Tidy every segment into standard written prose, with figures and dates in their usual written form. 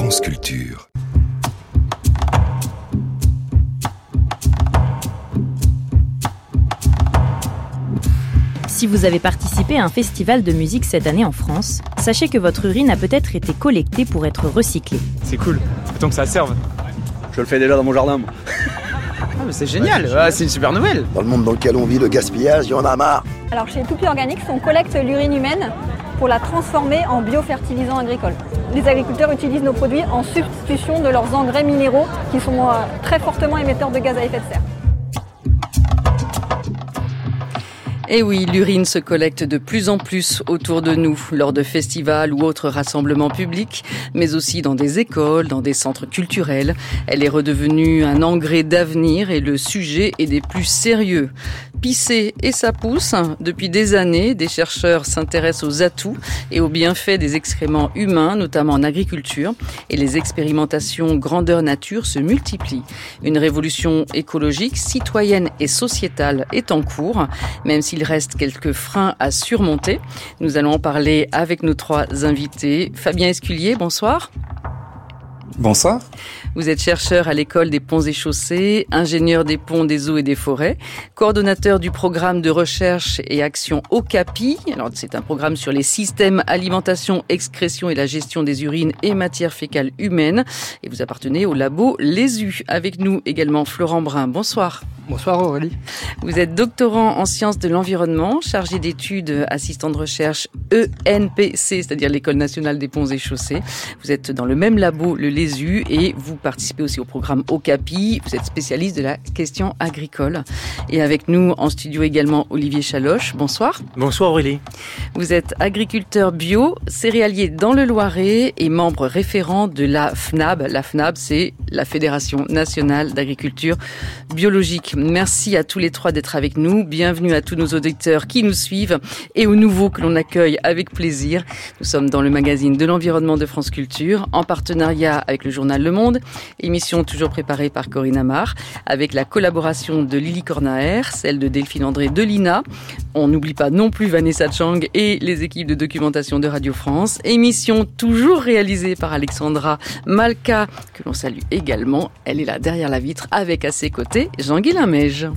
France Culture. Si vous avez participé à un festival de musique cette année en France, sachez que votre urine a peut-être été collectée pour être recyclée. C'est cool, autant que ça serve. Je le fais déjà dans mon jardin. Ah, mais c'est génial, c'est une super nouvelle. Dans le monde dans lequel on vit, le gaspillage, il y en a marre. Alors chez Toupie Organics, on collecte l'urine humaine pour la transformer en biofertilisant agricole. Les agriculteurs utilisent nos produits en substitution de leurs engrais minéraux qui sont très fortement émetteurs de gaz à effet de serre. Et oui, l'urine se collecte de plus en plus autour de nous, lors de festivals ou autres rassemblements publics, mais aussi dans des écoles, dans des centres culturels. Elle est redevenue un engrais d'avenir et le sujet est des plus sérieux. Pisser et ça pousse. Depuis des années, des chercheurs s'intéressent aux atouts et aux bienfaits des excréments humains, notamment en agriculture. Et les expérimentations grandeur nature se multiplient. Une révolution écologique, citoyenne et sociétale est en cours, même s'il reste quelques freins à surmonter. Nous allons en parler avec nos trois invités. Fabien Esculier, bonsoir. Bonsoir. Vous êtes chercheur à l'école des ponts et chaussées, ingénieur des ponts, des eaux et des forêts, coordonnateur du programme de recherche et action OCAPI. Alors, c'est un programme sur les systèmes alimentation, excrétion et la gestion des urines et matières fécales humaines. Et vous appartenez au labo Lésu. Avec nous également Florent Brun. Bonsoir. Bonsoir Aurélie. Vous êtes doctorant en sciences de l'environnement, chargé d'études, assistant de recherche ENPC, c'est-à-dire l'École nationale des ponts et chaussées. Vous êtes dans le même labo, le Lésu, et vous participez aussi au programme OCAPI. Vous êtes spécialiste de la question agricole. Et avec nous en studio également Olivier Chaloche. Bonsoir. Bonsoir Aurélie. Vous êtes agriculteur bio, céréalier dans le Loiret et membre référent de la FNAB. La FNAB, c'est la Fédération nationale d'agriculture biologique. Merci à tous les trois d'être avec nous. Bienvenue à tous nos auditeurs qui nous suivent et aux nouveaux que l'on accueille avec plaisir. Nous sommes dans le magazine de l'environnement de France Culture, en partenariat avec le journal Le Monde. Émission toujours préparée par Corinne Amar, avec la collaboration de Lily Cornaer, celle de Delphine André de l'INA. On n'oublie pas non plus Vanessa Chang et les équipes de documentation de Radio France. Émission toujours réalisée par Alexandra Malka, que l'on salue également. Elle est là derrière la vitre avec à ses côtés Jean-Guy Limège.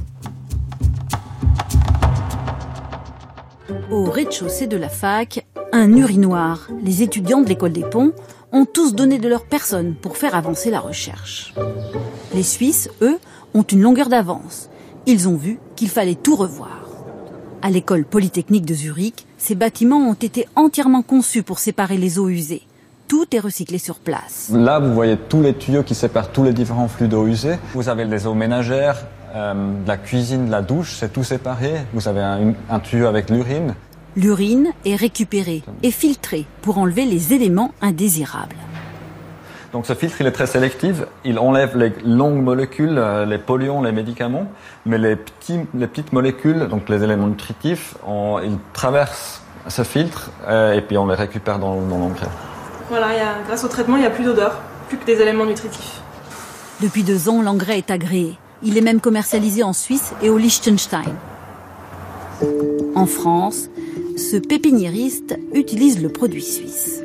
Au rez-de-chaussée de la fac, un urinoir. Les étudiants de l'école des ponts ont tous donné de leur personne pour faire avancer la recherche. Les Suisses, eux, ont une longueur d'avance. Ils ont vu qu'il fallait tout revoir. À l'école polytechnique de Zurich, ces bâtiments ont été entièrement conçus pour séparer les eaux usées. Tout est recyclé sur place. Là, vous voyez tous les tuyaux qui séparent tous les différents flux d'eau usée. Vous avez les eaux ménagères, de la cuisine, de la douche, c'est tout séparé. Vous avez un tuyau avec l'urine. L'urine est récupérée et filtrée pour enlever les éléments indésirables. Donc ce filtre, il est très sélectif. Il enlève les longues molécules, les polluants, les médicaments. Mais les petites molécules, donc les éléments nutritifs, ils traversent ce filtre et puis on les récupère dans l'engrais. Voilà, grâce au traitement, il n'y a plus d'odeur, plus que des éléments nutritifs. Depuis 2 ans, l'engrais est agréé. Il est même commercialisé en Suisse et au Liechtenstein. En France, ce pépiniériste utilise le produit suisse.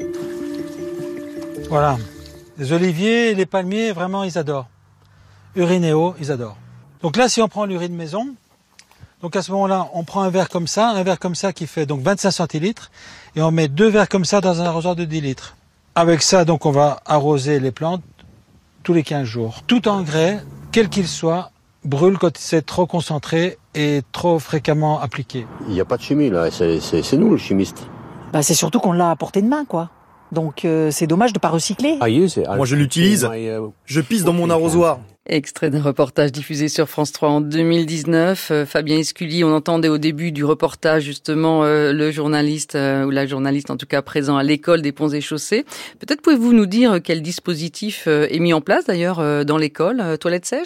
Voilà. Les oliviers, les palmiers, vraiment, ils adorent. Urine et eau, ils adorent. Donc là, si on prend l'urine maison, donc à ce moment-là, on prend un verre comme ça qui fait donc 25 centilitres, et on met 2 verres comme ça dans un arrosoir de 10 litres. Avec ça, donc, on va arroser les plantes tous les 15 jours. Tout engrais, quel qu'il soit, brûle quand c'est trop concentré et trop fréquemment appliqué. Il n'y a pas de chimie là, c'est nous le chimiste. C'est surtout qu'on l'a à portée de main, quoi. Donc c'est dommage de ne pas recycler. Moi je l'utilise, je pisse dans mon arrosoir. Extrait d'un reportage diffusé sur France 3 en 2019. Fabien Esculier, on entendait au début du reportage justement le journaliste, ou la journaliste en tout cas présent à l'école des ponts et chaussées. Peut-être pouvez-vous nous dire quel dispositif est mis en place d'ailleurs dans l'école, toilettes sèches ?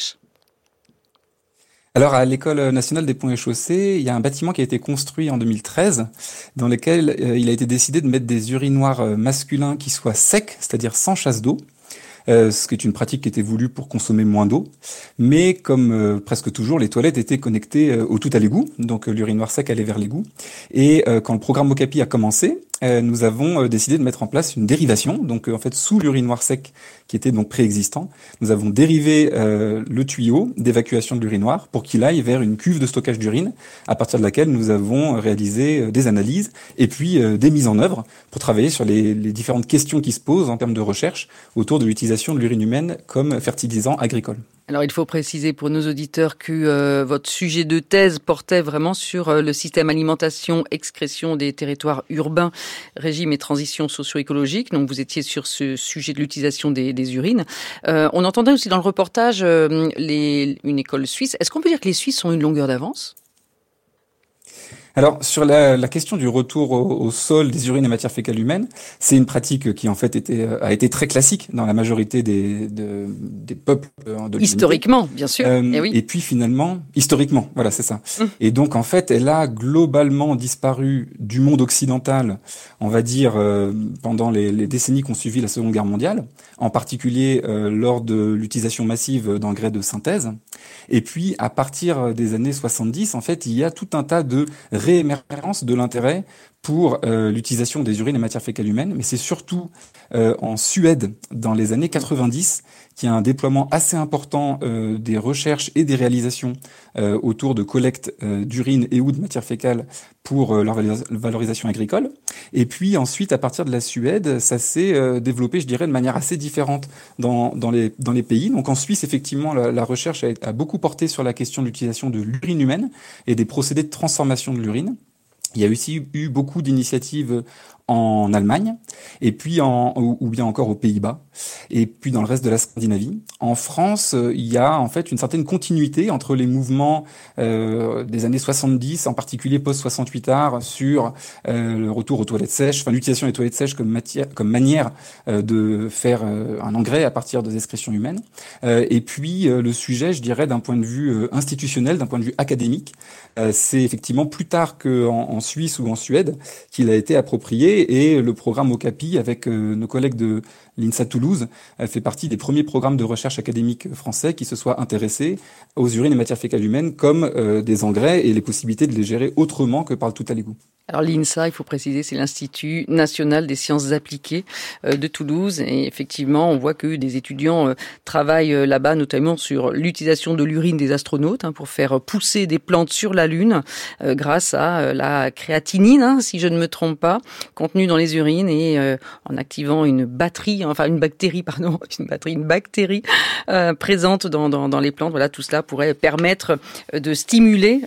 Alors, à l'École nationale des ponts et chaussées, il y a un bâtiment qui a été construit en 2013, dans lequel il a été décidé de mettre des urinoirs masculins qui soient secs, c'est-à-dire sans chasse d'eau, ce qui est une pratique qui était voulue pour consommer moins d'eau. Mais comme presque toujours, les toilettes étaient connectées au tout à l'égout, donc l'urinoir sec allait vers l'égout. Et quand le programme Okapi a commencé, nous avons décidé de mettre en place une dérivation. Donc en fait, sous l'urinoir sec qui était donc préexistant, nous avons dérivé le tuyau d'évacuation de l'urinoir pour qu'il aille vers une cuve de stockage d'urine, à partir de laquelle nous avons réalisé des analyses et puis des mises en œuvre pour travailler sur les différentes questions qui se posent en termes de recherche autour de l'utilisation de l'urine humaine comme fertilisant agricole. Alors il faut préciser pour nos auditeurs que votre sujet de thèse portait vraiment sur le système alimentation-excrétion des territoires urbains, régime et transition socio-écologique. Donc vous étiez sur ce sujet de l'utilisation des urines. On entendait aussi dans le reportage une école suisse. Est-ce qu'on peut dire que les Suisses ont une longueur d'avance ? Alors, sur la question du retour au sol des urines et matières fécales humaines, c'est une pratique qui, en fait, a été très classique dans la majorité des peuples de l'humanité. Historiquement, bien sûr. Oui. Et puis, finalement, historiquement, voilà, c'est ça. Et donc, en fait, elle a globalement disparu du monde occidental, on va dire, pendant les décennies qui ont suivi la Seconde Guerre mondiale, en particulier lors de l'utilisation massive d'engrais de synthèse. Et puis, à partir des années 70, en fait, il y a tout un tas de réémergence de l'intérêt pour l'utilisation des urines et matières fécales humaines, mais c'est surtout en Suède, dans les années 90, qu'il y a un déploiement assez important des recherches et des réalisations autour de collecte d'urine et ou de matières fécales pour leur valorisation agricole. Et puis ensuite, à partir de la Suède, ça s'est développé, je dirais, de manière assez différente dans les pays. Donc en Suisse, effectivement, la recherche a beaucoup porté sur la question de l'utilisation de l'urine humaine et des procédés de transformation de l'urine. Il y a aussi eu beaucoup d'initiatives en Allemagne, et puis ou bien encore aux Pays-Bas, et puis dans le reste de la Scandinavie. En France, il y a en fait une certaine continuité entre les mouvements des années 70, en particulier post-68 art, sur le retour aux toilettes sèches, enfin l'utilisation des toilettes sèches comme manière de faire un engrais à partir des excrétions humaines. Et puis le sujet, je dirais, d'un point de vue institutionnel, d'un point de vue académique, c'est effectivement plus tard qu'en Suisse ou en Suède qu'il a été approprié. Et le programme Okapi, avec nos collègues de l'INSA Toulouse, fait partie des premiers programmes de recherche académique français qui se soient intéressés aux urines et matières fécales humaines comme des engrais et les possibilités de les gérer autrement que par le tout à l'égout. Alors l'INSA, il faut préciser, c'est l'Institut national des sciences appliquées de Toulouse. Et effectivement, on voit que des étudiants travaillent là-bas, notamment sur l'utilisation de l'urine des astronautes pour faire pousser des plantes sur la Lune grâce à la créatinine, si je ne me trompe pas, contenue dans les urines et en activant une bactérie présente dans les plantes. Voilà, tout cela pourrait permettre de stimuler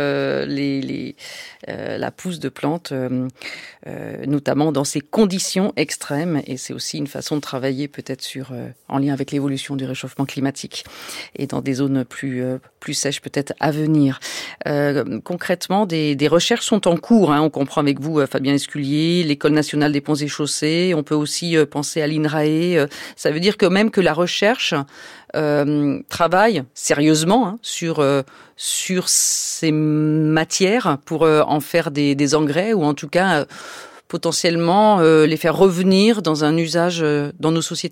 la pousse de plantes, notamment dans ces conditions extrêmes. Et c'est aussi une façon de travailler peut-être en lien avec l'évolution du réchauffement climatique et dans des zones plus sèches peut-être à venir. Concrètement, des recherches sont en cours. On comprend avec vous, Fabien Esculier, l'École nationale des ponts et chaussées. On peut aussi penser à l'INRAE. Ça veut dire que même que la recherche travaille sérieusement sur ces matières pour en faire des engrais ou en tout cas potentiellement les faire revenir dans un usage dans nos sociétés ?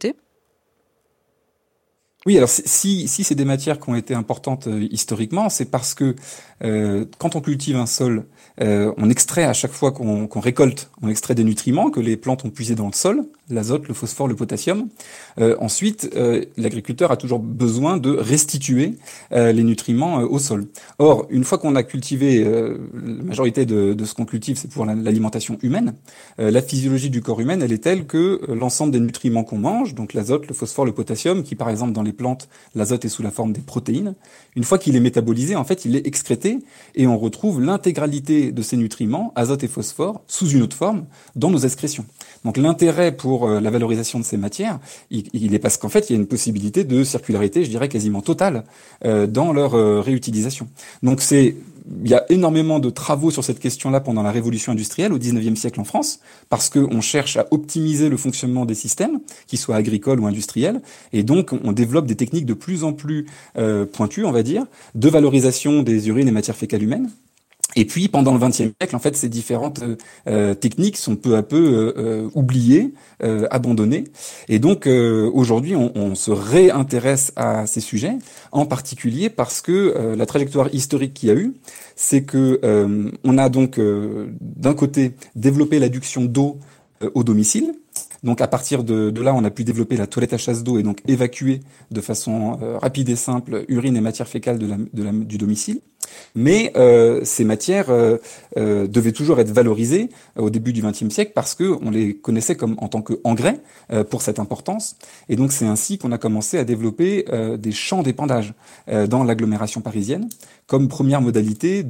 Oui, alors si c'est des matières qui ont été importantes historiquement, c'est parce que quand on cultive un sol, on extrait à chaque fois qu'on récolte, on extrait des nutriments que les plantes ont puisés dans le sol, l'azote, le phosphore, le potassium. Ensuite, l'agriculteur a toujours besoin de restituer les nutriments au sol. Or, une fois qu'on a cultivé, la majorité de ce qu'on cultive, c'est pour l'alimentation humaine, la physiologie du corps humain, elle est telle que l'ensemble des nutriments qu'on mange, donc l'azote, le phosphore, le potassium, qui par exemple dans les plantes, l'azote est sous la forme des protéines, une fois qu'il est métabolisé, en fait, il est excrété et on retrouve l'intégralité de ces nutriments, azote et phosphore, sous une autre forme, dans nos excrétions. Donc l'intérêt pour la valorisation de ces matières, il est parce qu'en fait, il y a une possibilité de circularité, je dirais quasiment totale, dans leur réutilisation. Donc il y a énormément de travaux sur cette question-là pendant la révolution industrielle au XIXe siècle en France, parce qu'on cherche à optimiser le fonctionnement des systèmes, qu'ils soient agricoles ou industriels, et donc on développe des techniques de plus en plus pointues, on va dire, de valorisation des urines et matières fécales humaines, Et puis, pendant le XXe siècle, en fait, ces différentes techniques sont peu à peu oubliées, abandonnées. Et donc, aujourd'hui, on se réintéresse à ces sujets, en particulier parce que la trajectoire historique qu'il y a eu, c'est que on a donc, d'un côté, développé l'adduction d'eau au domicile. Donc à partir de là, on a pu développer la toilette à chasse d'eau et donc évacuer de façon rapide et simple urine et matière fécale du domicile. Mais ces matières devaient toujours être valorisées au début du XXe siècle parce que on les connaissait comme en tant qu'engrais pour cette importance. Et donc c'est ainsi qu'on a commencé à développer des champs d'épandage dans l'agglomération parisienne comme première modalité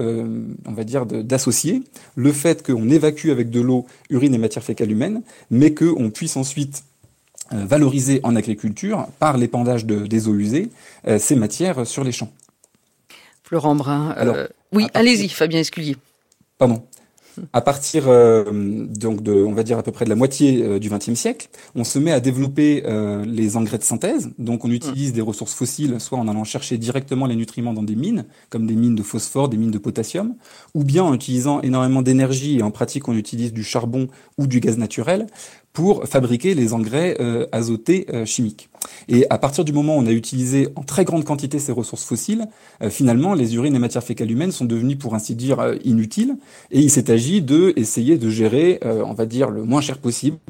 d'associer le fait qu'on évacue avec de l'eau urine et matière fécale humaine, mais qu'on puisse ensuite valoriser en agriculture par l'épandage des eaux usées ces matières sur les champs. Florent Brun. Oui, allez-y, Fabien Esculier. Pardon. À partir donc on va dire à peu près de la moitié du XXe siècle, on se met à développer les engrais de synthèse. Donc on utilise des ressources fossiles, soit en allant chercher directement les nutriments dans des mines, comme des mines de phosphore, des mines de potassium, ou bien en utilisant énormément d'énergie, et en pratique on utilise du charbon ou du gaz naturel pour fabriquer les engrais azotés chimiques. Et à partir du moment où on a utilisé en très grande quantité ces ressources fossiles, finalement, les urines et matières fécales humaines sont devenues, pour ainsi dire, inutiles. Et il s'est agi d'essayer de gérer, on va dire, le moins cher possible,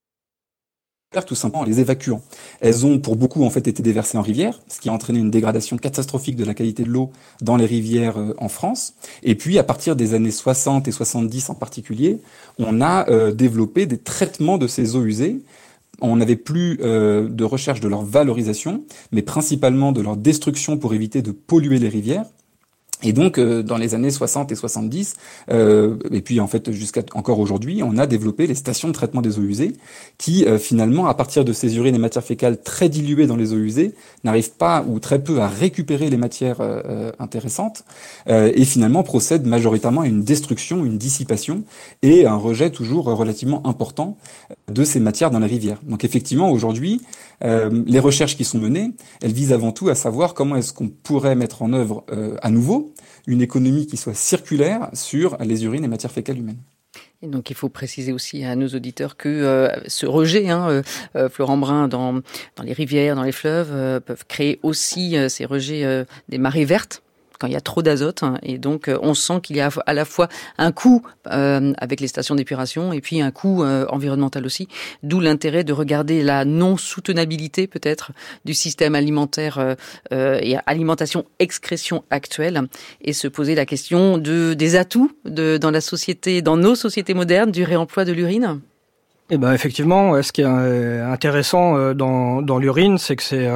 tout simplement en les évacuant. Elles ont pour beaucoup en fait été déversées en rivière, ce qui a entraîné une dégradation catastrophique de la qualité de l'eau dans les rivières en France. Et puis à partir des années 60 et 70 en particulier, on a développé des traitements de ces eaux usées. On n'avait plus de recherche de leur valorisation, mais principalement de leur destruction pour éviter de polluer les rivières. Et donc, dans les années 60 et 70, et puis en fait jusqu'à encore aujourd'hui, on a développé les stations de traitement des eaux usées qui, finalement, à partir de ces urines et matières fécales très diluées dans les eaux usées, n'arrivent pas ou très peu à récupérer les matières intéressantes et finalement procèdent majoritairement à une destruction, une dissipation et un rejet toujours relativement important de ces matières dans les rivières. Donc effectivement, aujourd'hui, les recherches qui sont menées, elles visent avant tout à savoir comment est-ce qu'on pourrait mettre en œuvre à nouveau une économie qui soit circulaire sur les urines et matières fécales humaines. Et donc il faut préciser aussi à nos auditeurs que ce rejet, Florent Brun, dans les rivières, dans les fleuves, peuvent créer aussi ces rejets des marées vertes, quand il y a trop d'azote, et donc on sent qu'il y a à la fois un coût avec les stations d'épuration et puis un coût environnemental aussi, d'où l'intérêt de regarder la non-soutenabilité peut-être du système alimentaire et alimentation-excrétion actuelle et se poser la question des atouts dans la société, dans nos sociétés modernes, du réemploi de l'urine. Eh ben effectivement, ce qui est intéressant dans l'urine, c'est que c'est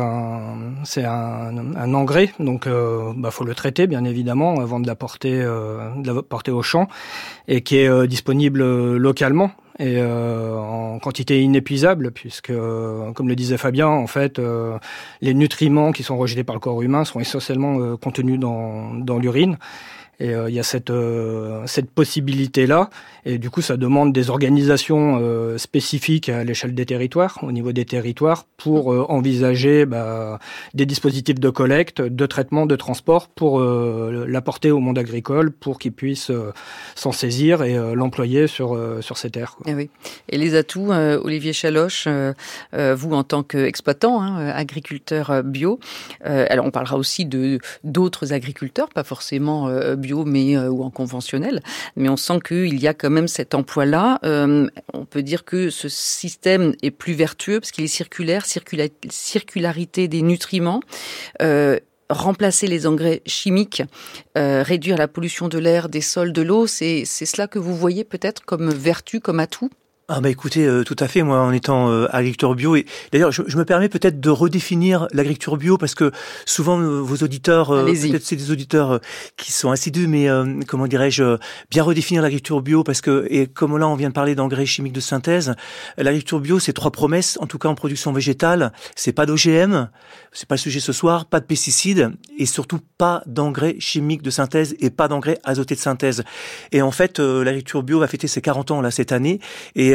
un engrais, donc faut le traiter bien évidemment avant de la porter au champ, et qui est disponible localement et en quantité inépuisable, puisque comme le disait Fabien, en fait les nutriments qui sont rejetés par le corps humain sont essentiellement contenus dans l'urine. Et il y a cette possibilité-là, et du coup ça demande des organisations spécifiques à l'échelle des territoires, au niveau des territoires, pour envisager des dispositifs de collecte, de traitement, de transport, pour l'apporter au monde agricole, pour qu'il puisse s'en saisir et l'employer sur ces terres. Et oui. Et les atouts, Olivier Chaloche, vous en tant qu'exploitant, agriculteur bio, alors on parlera aussi d'autres agriculteurs, pas forcément bio, mais ou en conventionnel, mais on sent qu'il y a quand même cet emploi-là. On peut dire que ce système est plus vertueux parce qu'il est circulaire, circularité des nutriments, remplacer les engrais chimiques, réduire la pollution de l'air, des sols, de l'eau, c'est cela que vous voyez peut-être comme vertu, comme atout ? Ah écoutez, tout à fait, moi en étant agriculteur bio, et d'ailleurs je me permets peut-être de redéfinir l'agriculture bio, parce que souvent vos auditeurs, peut-être c'est des auditeurs qui sont assidus, mais comment dirais-je, bien redéfinir l'agriculture bio, parce que, et comme là on vient de parler d'engrais chimiques de synthèse, l'agriculture bio c'est 3 promesses, en tout cas en production végétale, c'est pas d'OGM, c'est pas le sujet ce soir, pas de pesticides, et surtout pas d'engrais chimiques de synthèse et pas d'engrais azotés de synthèse. Et en fait l'agriculture bio va fêter ses 40 ans là cette année, et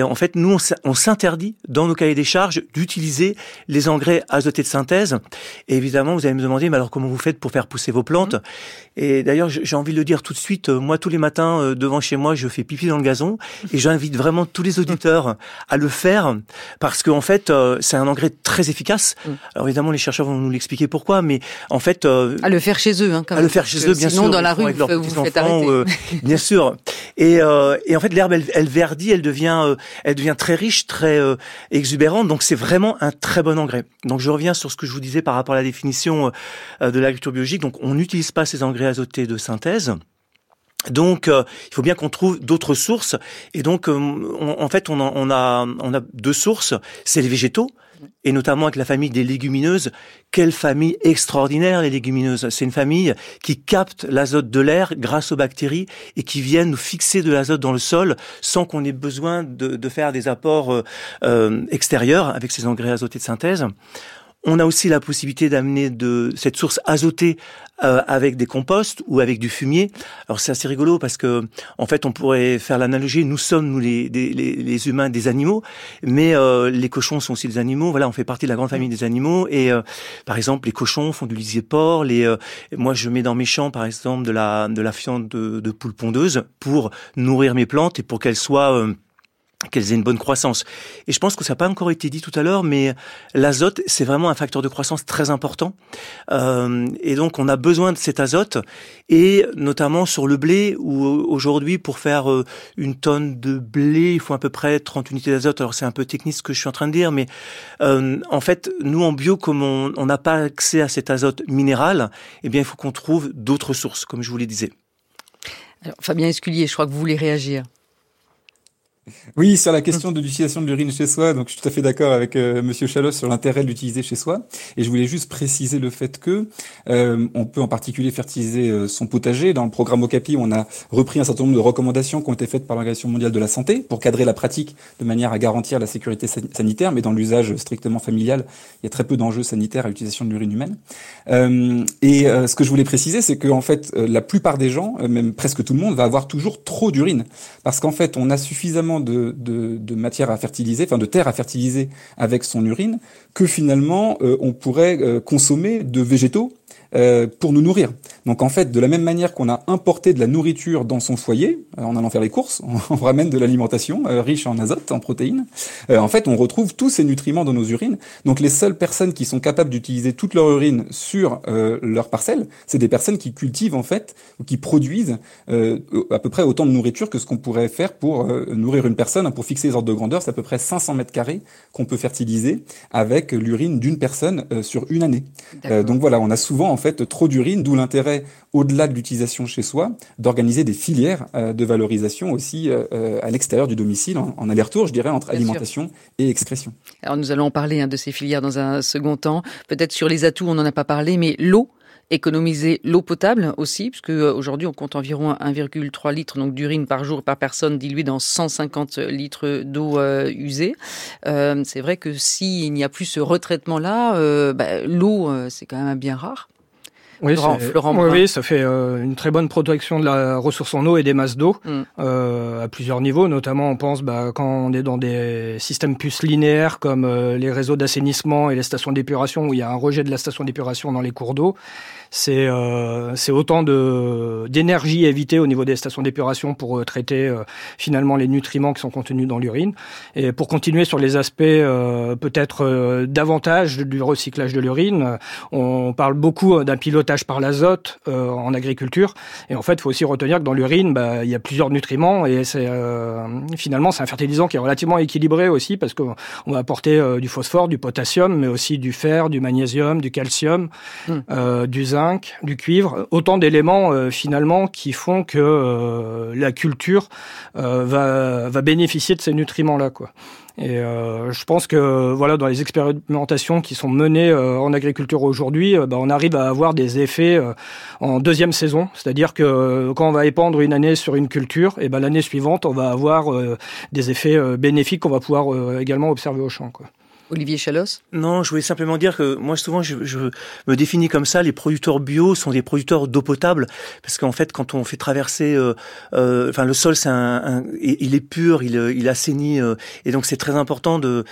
en fait, nous, on s'interdit dans nos cahiers des charges d'utiliser les engrais azotés de synthèse. Et évidemment, vous allez me demander, mais alors comment vous faites pour faire pousser vos plantes ? Et d'ailleurs, j'ai envie de le dire tout de suite, moi, tous les matins, devant chez moi, je fais pipi dans le gazon. Et j'invite vraiment tous les auditeurs à le faire, parce qu'en fait, c'est un engrais très efficace. Alors évidemment, les chercheurs vont nous l'expliquer pourquoi, mais en fait... à le faire chez eux, hein, quand même. À le faire chez eux, bien sûr. Sinon, dans la rue, vous faites arrêter. Bien sûr. Et en fait, l'herbe, elle verdit, elle devient très riche, très exubérante. Donc, c'est vraiment un très bon engrais. Donc, je reviens sur ce que je vous disais par rapport à la définition de l'agriculture biologique. Donc, on n'utilise pas ces engrais azotés de synthèse. Donc, il faut bien qu'on trouve d'autres sources. Et donc, en fait, on a deux sources. C'est les végétaux, et notamment avec la famille des légumineuses. Quelle famille extraordinaire, les légumineuses. C'est une famille qui capte l'azote de l'air grâce aux bactéries et qui viennent nous fixer de l'azote dans le sol sans qu'on ait besoin de faire des apports extérieurs avec ces engrais azotés de synthèse. On a aussi la possibilité d'amener de cette source azotée avec des composts ou avec du fumier. Alors c'est assez rigolo parce que en fait on pourrait faire l'analogie. Nous sommes les humains des animaux, mais les cochons sont aussi des animaux. Voilà, on fait partie de la grande famille des animaux. Et par exemple, les cochons font du lisier de porc. Moi je mets dans mes champs par exemple de la fiente de poule pondeuse pour nourrir mes plantes et pour qu'elles aient une bonne croissance. Et je pense que ça n'a pas encore été dit tout à l'heure, mais l'azote, c'est vraiment un facteur de croissance très important. Et donc, on a besoin de cet azote, et notamment sur le blé, où aujourd'hui, pour faire une tonne de blé, il faut à peu près 30 unités d'azote. Alors, c'est un peu technique ce que je suis en train de dire, mais en fait, nous, en bio, comme on n'a pas accès à cet azote minéral, eh bien, il faut qu'on trouve d'autres sources, comme je vous le disais. Alors, Fabien Esculier, je crois que vous voulez réagir. Oui, sur la question de l'utilisation de l'urine chez soi, donc je suis tout à fait d'accord avec Monsieur Chalos sur l'intérêt de l'utiliser chez soi. Et je voulais juste préciser le fait que on peut en particulier fertiliser son potager. Dans le programme Okapi, on a repris un certain nombre de recommandations qui ont été faites par l'Organisation mondiale de la santé pour cadrer la pratique de manière à garantir la sécurité sanitaire. Mais dans l'usage strictement familial, il y a très peu d'enjeux sanitaires à l'utilisation de l'urine humaine. Ce que je voulais préciser, c'est que en fait, la plupart des gens, même presque tout le monde, va avoir toujours trop d'urine, parce qu'en fait, on a suffisamment de matière à fertiliser, enfin de terre à fertiliser avec son urine, que finalement on pourrait consommer de végétaux pour nous nourrir. Donc en fait, de la même manière qu'on a importé de la nourriture dans son foyer, en allant faire les courses, on ramène de l'alimentation riche en azote, en protéines. En fait, on retrouve tous ces nutriments dans nos urines. Donc les seules personnes qui sont capables d'utiliser toute leur urine sur leur parcelle, c'est des personnes qui cultivent en fait, ou qui produisent à peu près autant de nourriture que ce qu'on pourrait faire pour nourrir une personne. Pour fixer les ordres de grandeur, c'est à peu près 500 mètres carrés qu'on peut fertiliser avec l'urine d'une personne sur une année. Donc voilà, on a souvent en fait trop d'urine, d'où l'intérêt, au-delà de l'utilisation chez soi, d'organiser des filières de valorisation aussi à l'extérieur du domicile, en aller-retour, je dirais, entre alimentation et excrétion. Alors nous allons en parler de ces filières dans un second temps. Peut-être sur les atouts, on n'en a pas parlé, mais l'eau. Économiser l'eau potable aussi, puisque aujourd'hui on compte environ 1,3 litre donc d'urine par jour par personne diluée dans 150 litres d'eau usée. C'est vrai que s'il n'y a plus ce retraitement-là, l'eau c'est quand même bien rare. Oui, ça fait une très bonne protection de la ressource en eau et des masses d'eau à plusieurs niveaux. Notamment, on pense quand on est dans des systèmes plus linéaires comme les réseaux d'assainissement et les stations d'épuration où il y a un rejet de la station d'épuration dans les cours d'eau. C'est autant d'énergie évitée au niveau des stations d'épuration pour traiter finalement les nutriments qui sont contenus dans l'urine. Et pour continuer sur les aspects peut-être davantage du recyclage de l'urine, on parle beaucoup d'un pilotage par l'azote en agriculture. Et en fait, il faut aussi retenir que dans l'urine, il y a plusieurs nutriments et finalement c'est un fertilisant qui est relativement équilibré aussi parce qu'on va apporter du phosphore, du potassium, mais aussi du fer, du magnésium, du calcium, du zinc, du cuivre, autant d'éléments finalement qui font que la culture va bénéficier de ces nutriments-là, quoi. Et je pense que voilà, dans les expérimentations qui sont menées en agriculture aujourd'hui, on arrive à avoir des effets en deuxième saison, c'est-à-dire que quand on va épandre une année sur une culture, et l'année suivante on va avoir des effets bénéfiques qu'on va pouvoir également observer au champ, quoi. Olivier Chalos? Non, je voulais simplement dire que moi souvent je me définis comme ça. Les producteurs bio sont des producteurs d'eau potable parce qu'en fait quand on fait traverser, le sol il est pur, il assainit et donc c'est très important de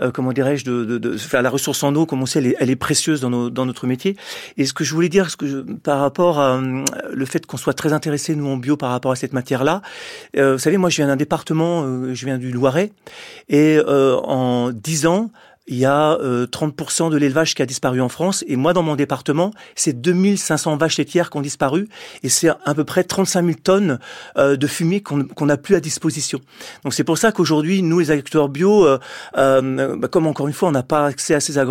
faire la ressource en eau. Comme on sait, elle est précieuse dans notre métier. Et ce que je voulais dire, par rapport à le fait qu'on soit très intéressés nous en bio par rapport à cette matière-là, vous savez, moi je viens d'un département, je viens du Loiret et en 10 ans. Il y a 30% de l'élevage qui a disparu en France. Et moi, dans mon département, c'est 2500 vaches laitières qui ont disparu. Et c'est à peu près 35 000 tonnes de fumier qu'on n'a plus à disposition. Donc c'est pour ça qu'aujourd'hui, nous, les agriculteurs bio, comme encore une fois, on n'a pas accès à ces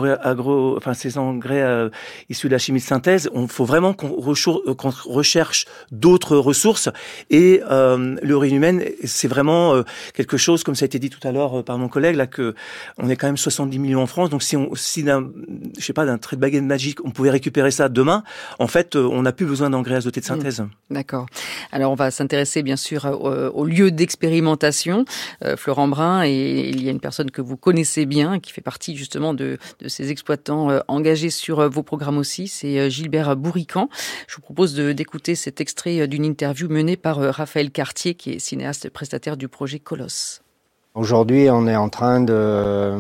engrais issus de la chimie de synthèse, il faut vraiment qu'on recherche d'autres ressources. Et l'urine humaine, c'est vraiment quelque chose, comme ça a été dit tout à l'heure par mon collègue, là, que on est quand même 70 millions en France, donc si d'un trait de baguette magique, on pouvait récupérer ça demain, en fait, on n'a plus besoin d'engrais azotés de synthèse. D'accord. Alors, on va s'intéresser, bien sûr, au lieu d'expérimentation, Florent Brun, et il y a une personne que vous connaissez bien, qui fait partie, justement, de ces exploitants engagés sur vos programmes aussi, c'est Gilbert Bourriquan. Je vous propose d'écouter cet extrait d'une interview menée par Raphaël Cartier, qui est cinéaste prestataire du projet Colosse. Aujourd'hui, on est en train de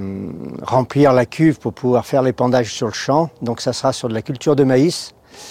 remplir la cuve pour pouvoir faire l'épandage sur le champ. Donc ça sera sur de la culture de maïs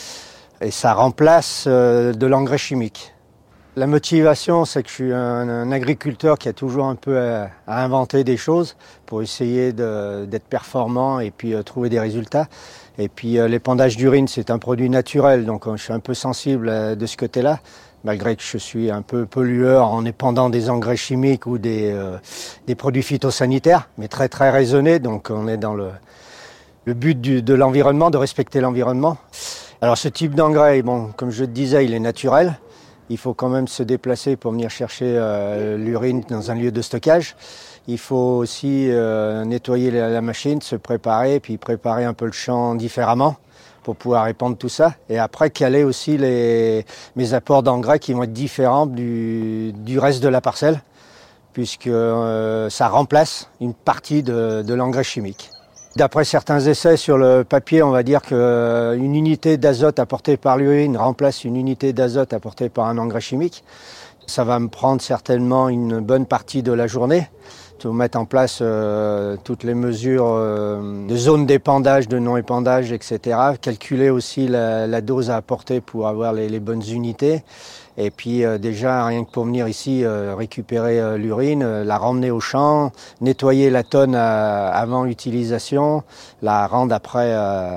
et ça remplace de l'engrais chimique. La motivation, c'est que je suis un agriculteur qui a toujours un peu à inventer des choses pour essayer d'être performant et puis trouver des résultats. Et puis l'épandage d'urine, c'est un produit naturel, donc je suis un peu sensible de ce côté-là. Malgré que je suis un peu pollueur en épandant des engrais chimiques ou des produits phytosanitaires, mais très très raisonné, donc on est dans le but de l'environnement, de respecter l'environnement. Alors ce type d'engrais, comme je te disais, il est naturel. Il faut quand même se déplacer pour venir chercher l'urine dans un lieu de stockage. Il faut aussi nettoyer la machine, se préparer, puis préparer un peu le champ différemment pour pouvoir répandre tout ça. Et après, caler aussi mes apports d'engrais qui vont être différents du reste de la parcelle, puisque ça remplace une partie de l'engrais chimique. D'après certains essais sur le papier, on va dire qu'une unité d'azote apportée par l'urine remplace une unité d'azote apportée par un engrais chimique. Ça va me prendre certainement une bonne partie de la journée. Il faut mettre en place toutes les mesures de zone d'épandage, de non-épandage, etc. Calculer aussi la dose à apporter pour avoir les bonnes unités. Et puis déjà, rien que pour venir ici récupérer l'urine, la ramener au champ, nettoyer la tonne avant l'utilisation, la rendre après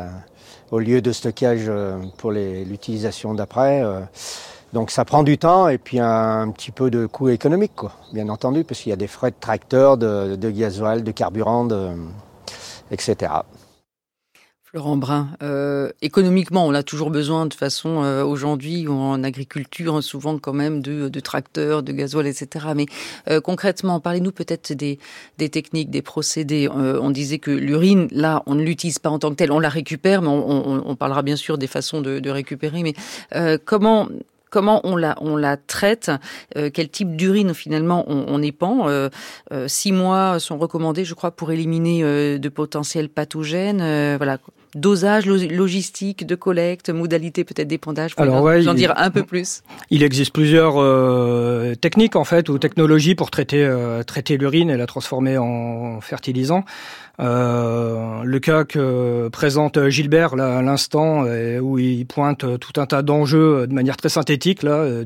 au lieu de stockage pour l'utilisation d'après. Donc ça prend du temps et puis un petit peu de coût économique, quoi, bien entendu, parce qu'il y a des frais de tracteur, de gasoil, de carburant, etc. Florent Brun, économiquement, on a toujours besoin, de toute façon, aujourd'hui, en agriculture, souvent quand même de tracteurs, de gasoil, etc. Mais concrètement, parlez-nous peut-être des techniques, des procédés. On disait que l'urine, là, on ne l'utilise pas en tant que telle, on la récupère, mais on parlera bien sûr des façons de récupérer. Mais comment on la traite, quel type d'urine finalement on épand. 6 mois sont recommandés, je crois, pour éliminer de potentiels pathogènes. Voilà. Dosage, logistique de collecte, modalité peut-être d'épandage. Alors vous en dire un peu plus. Il existe plusieurs techniques en fait ou technologies pour traiter l'urine et la transformer en fertilisant. Le cas que présente Gilbert là à l'instant, où il pointe tout un tas d'enjeux de manière très synthétique là,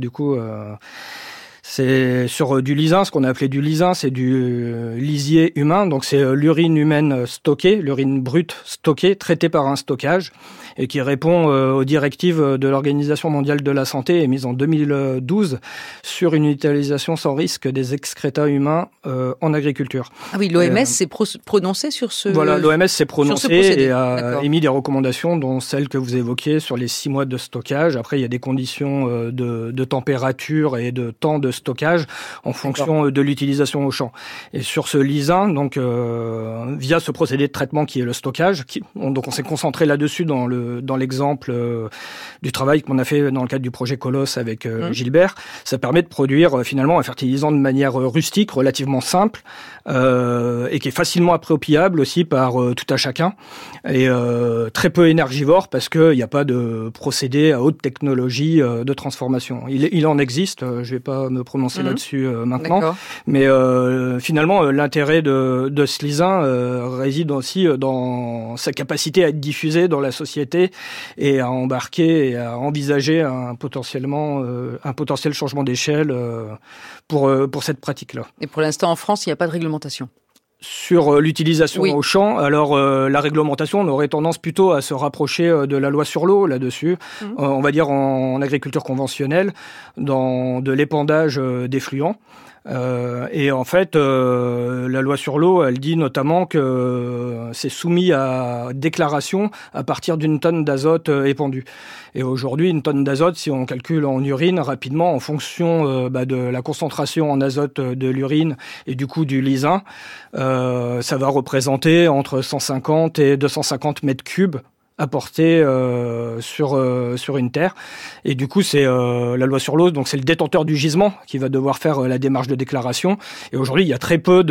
c'est sur du lysin, ce qu'on a appelé du lysin, c'est du lisier humain, donc c'est l'urine humaine stockée, l'urine brute stockée, traitée par un stockage, et qui répond aux directives de l'Organisation mondiale de la santé émises en 2012 sur une utilisation sans risque des excréta humains en agriculture. Ah oui, l'OMS s'est prononcée sur ce... Voilà, l'OMS s'est prononcée et a émis des recommandations, dont celles que vous évoquiez sur les 6 mois de stockage. Après, il y a des conditions de température et de temps de stockage en fonction de l'utilisation au champ. Et sur ce lysin, donc via ce procédé de traitement qui est le stockage, donc on s'est concentré là-dessus dans l'exemple du travail qu'on a fait dans le cadre du projet Colosse avec Gilbert. Ça permet de produire finalement un fertilisant de manière rustique, relativement simple, et qui est facilement appropriable aussi par tout un chacun, et très peu énergivore parce qu'il n'y a pas de procédé à haute technologie de transformation. Il en existe, je vais pas me prononcer là-dessus maintenant, mais finalement l'intérêt de ce lysin réside aussi dans sa capacité à être diffusé dans la société et à embarquer et à envisager un potentiel changement d'échelle pour cette pratique-là. Et pour l'instant en France, il n'y a pas de réglementation. Sur l'utilisation au champ, alors la réglementation, on aurait tendance plutôt à se rapprocher de la loi sur l'eau là-dessus. On va dire en agriculture conventionnelle, dans de l'épandage d'effluents. Et en fait, la loi sur l'eau, elle dit notamment que c'est soumis à déclaration à partir d'une tonne d'azote épandue. Et aujourd'hui, une tonne d'azote, si on calcule en urine rapidement, en fonction de la concentration en azote de l'urine et du coup du lysin, ça va représenter entre 150 et 250 mètres cubes apporté sur une terre. Et du coup, c'est la loi sur l'eau, donc c'est le détenteur du gisement qui va devoir faire la démarche de déclaration. Et aujourd'hui, il y a très peu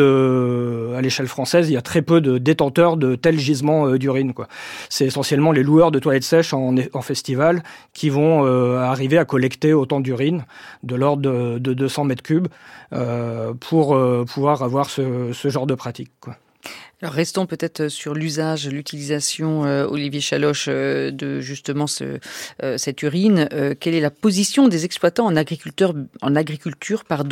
à l'échelle française, il y a très peu de détenteurs de tels gisements d'urine, quoi. C'est essentiellement les loueurs de toilettes sèches en festival qui vont arriver à collecter autant d'urine, de l'ordre de 200 mètres cubes, pour pouvoir avoir ce genre de pratique, quoi. Alors restons peut-être sur l'usage, l'utilisation, Olivier Chaloche, de justement cette urine. Quelle est la position des exploitants en agriculture biologique ?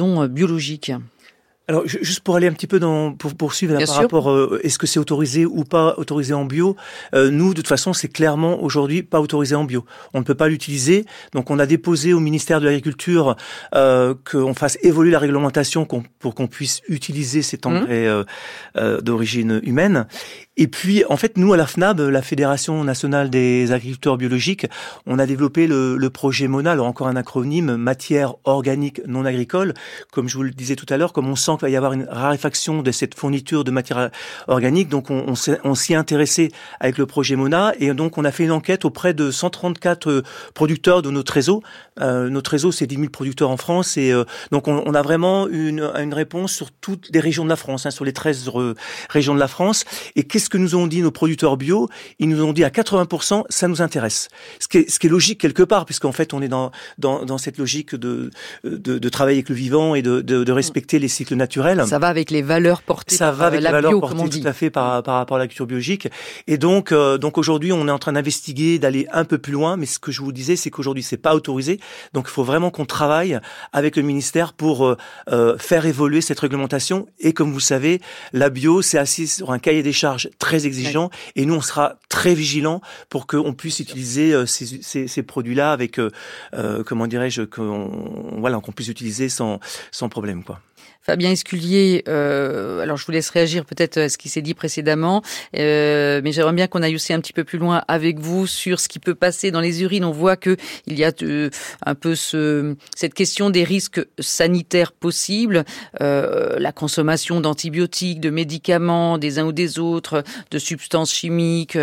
Alors, juste pour aller un petit peu pour poursuivre là, par rapport, est-ce que c'est autorisé ou pas autorisé en bio? Nous, de toute façon, c'est clairement aujourd'hui pas autorisé en bio. On ne peut pas l'utiliser. Donc, on a déposé au ministère de l'Agriculture qu'on fasse évoluer la réglementation pour qu'on puisse utiliser cet engrais d'origine humaine. Et puis, en fait, nous, à la FNAB, la Fédération nationale des agriculteurs biologiques, on a développé le projet MONA, alors encore un acronyme, matière organique non agricole. Comme je vous le disais tout à l'heure, comme on sent qu'il va y avoir une raréfaction de cette fourniture de matière organique, donc on s'y est intéressé avec le projet MONA, et donc on a fait une enquête auprès de 134 producteurs de notre réseau. Notre réseau, c'est 10 000 producteurs en France, et donc on a vraiment une réponse sur toutes les régions de la France, sur les 13 régions de la France. Et qu'est-ce que nous ont dit nos producteurs bio? Ils nous ont dit à 80%, ça nous intéresse. Ce qui est logique quelque part, puisqu'en fait on est dans cette logique de travailler avec le vivant et de respecter les cycles naturels. Ça va avec les valeurs portées par la bio, comme on dit. Ça va avec les valeurs portées tout à fait par rapport à l'agriculture biologique. Et donc aujourd'hui, on est en train d'investiguer, d'aller un peu plus loin. Mais ce que je vous disais, c'est qu'aujourd'hui, c'est pas autorisé. Donc il faut vraiment qu'on travaille avec le ministère pour faire évoluer cette réglementation. Et comme vous savez, la bio, c'est assis sur un cahier des charges très exigeant. Et nous, on sera très vigilants pour qu'on puisse utiliser ces produits-là avec, comment dirais-je, qu'on puisse utiliser sans problème, quoi. Fabien Esculier, alors je vous laisse réagir peut-être à ce qui s'est dit précédemment, mais j'aimerais bien qu'on aille aussi un petit peu plus loin avec vous sur ce qui peut passer dans les urines. On voit que il y a un peu cette question des risques sanitaires possibles, la consommation d'antibiotiques, de médicaments, des uns ou des autres, de substances chimiques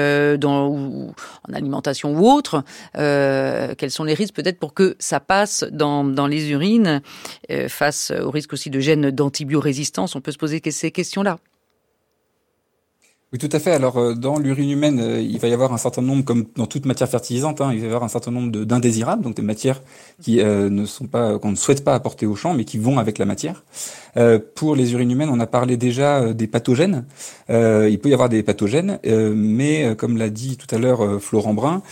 ou en alimentation ou autre. Quels sont les risques peut-être pour que ça passe dans les urines face au risque aussi de gènes d'antibiorésistance? On peut se poser ces questions-là. Oui, tout à fait. Alors, dans l'urine humaine, il va y avoir un certain nombre, comme dans toute matière fertilisante, il va y avoir un certain nombre d'indésirables, donc des matières qui qu'on ne souhaite pas apporter au champ, mais qui vont avec la matière. Pour les urines humaines, on a parlé déjà des pathogènes. Il peut y avoir des pathogènes, mais comme l'a dit tout à l'heure Florent Brun,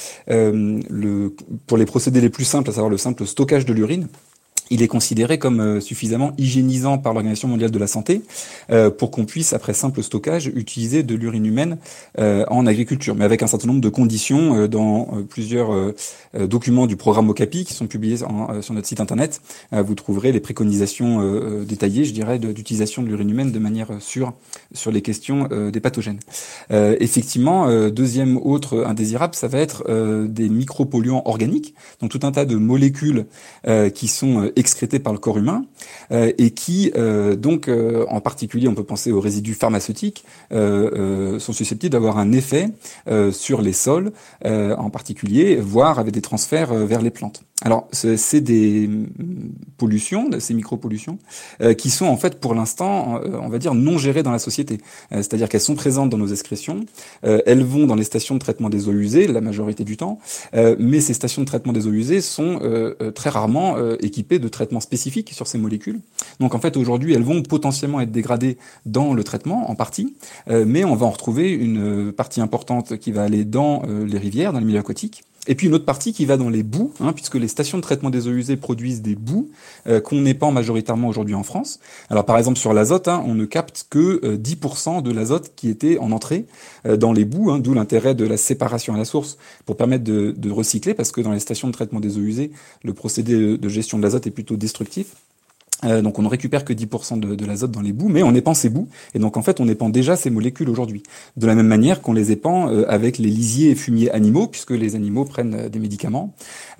pour les procédés les plus simples, à savoir le simple stockage de l'urine, il est considéré comme suffisamment hygiénisant par l'Organisation mondiale de la santé pour qu'on puisse, après simple stockage, utiliser de l'urine humaine en agriculture, mais avec un certain nombre de conditions dans plusieurs documents du programme Okapi qui sont publiés sur notre site internet. Vous trouverez les préconisations détaillées, je dirais, d'utilisation de l'urine humaine de manière sûre sur les questions des pathogènes. Effectivement, deuxième autre indésirable, ça va être des micropolluants organiques, donc tout un tas de molécules qui sont excrétés par le corps humain et qui, en particulier, on peut penser aux résidus pharmaceutiques, sont susceptibles d'avoir un effet sur les sols, en particulier, voire avec des transferts vers les plantes. Alors, c'est des pollutions, ces micropollutions, qui sont en fait pour l'instant, on va dire, non gérées dans la société. C'est-à-dire qu'elles sont présentes dans nos excrétions, elles vont dans les stations de traitement des eaux usées la majorité du temps, mais ces stations de traitement des eaux usées sont très rarement équipées de traitements spécifiques sur ces molécules. Donc en fait, aujourd'hui, elles vont potentiellement être dégradées dans le traitement, en partie, mais on va en retrouver une partie importante qui va aller dans les rivières, dans les milieux aquatiques. Et puis une autre partie qui va dans les boues, puisque les stations de traitement des eaux usées produisent des boues qu'on épand majoritairement aujourd'hui en France. Alors par exemple sur l'azote, on ne capte que 10% de l'azote qui était en entrée dans les boues, d'où l'intérêt de la séparation à la source pour permettre de recycler, parce que dans les stations de traitement des eaux usées, le procédé de gestion de l'azote est plutôt destructif. Donc on ne récupère que 10% de l'azote dans les boues, mais on épand ces boues, et donc en fait on épand déjà ces molécules aujourd'hui. De la même manière qu'on les épand avec les lisiers et fumiers animaux, puisque les animaux prennent des médicaments.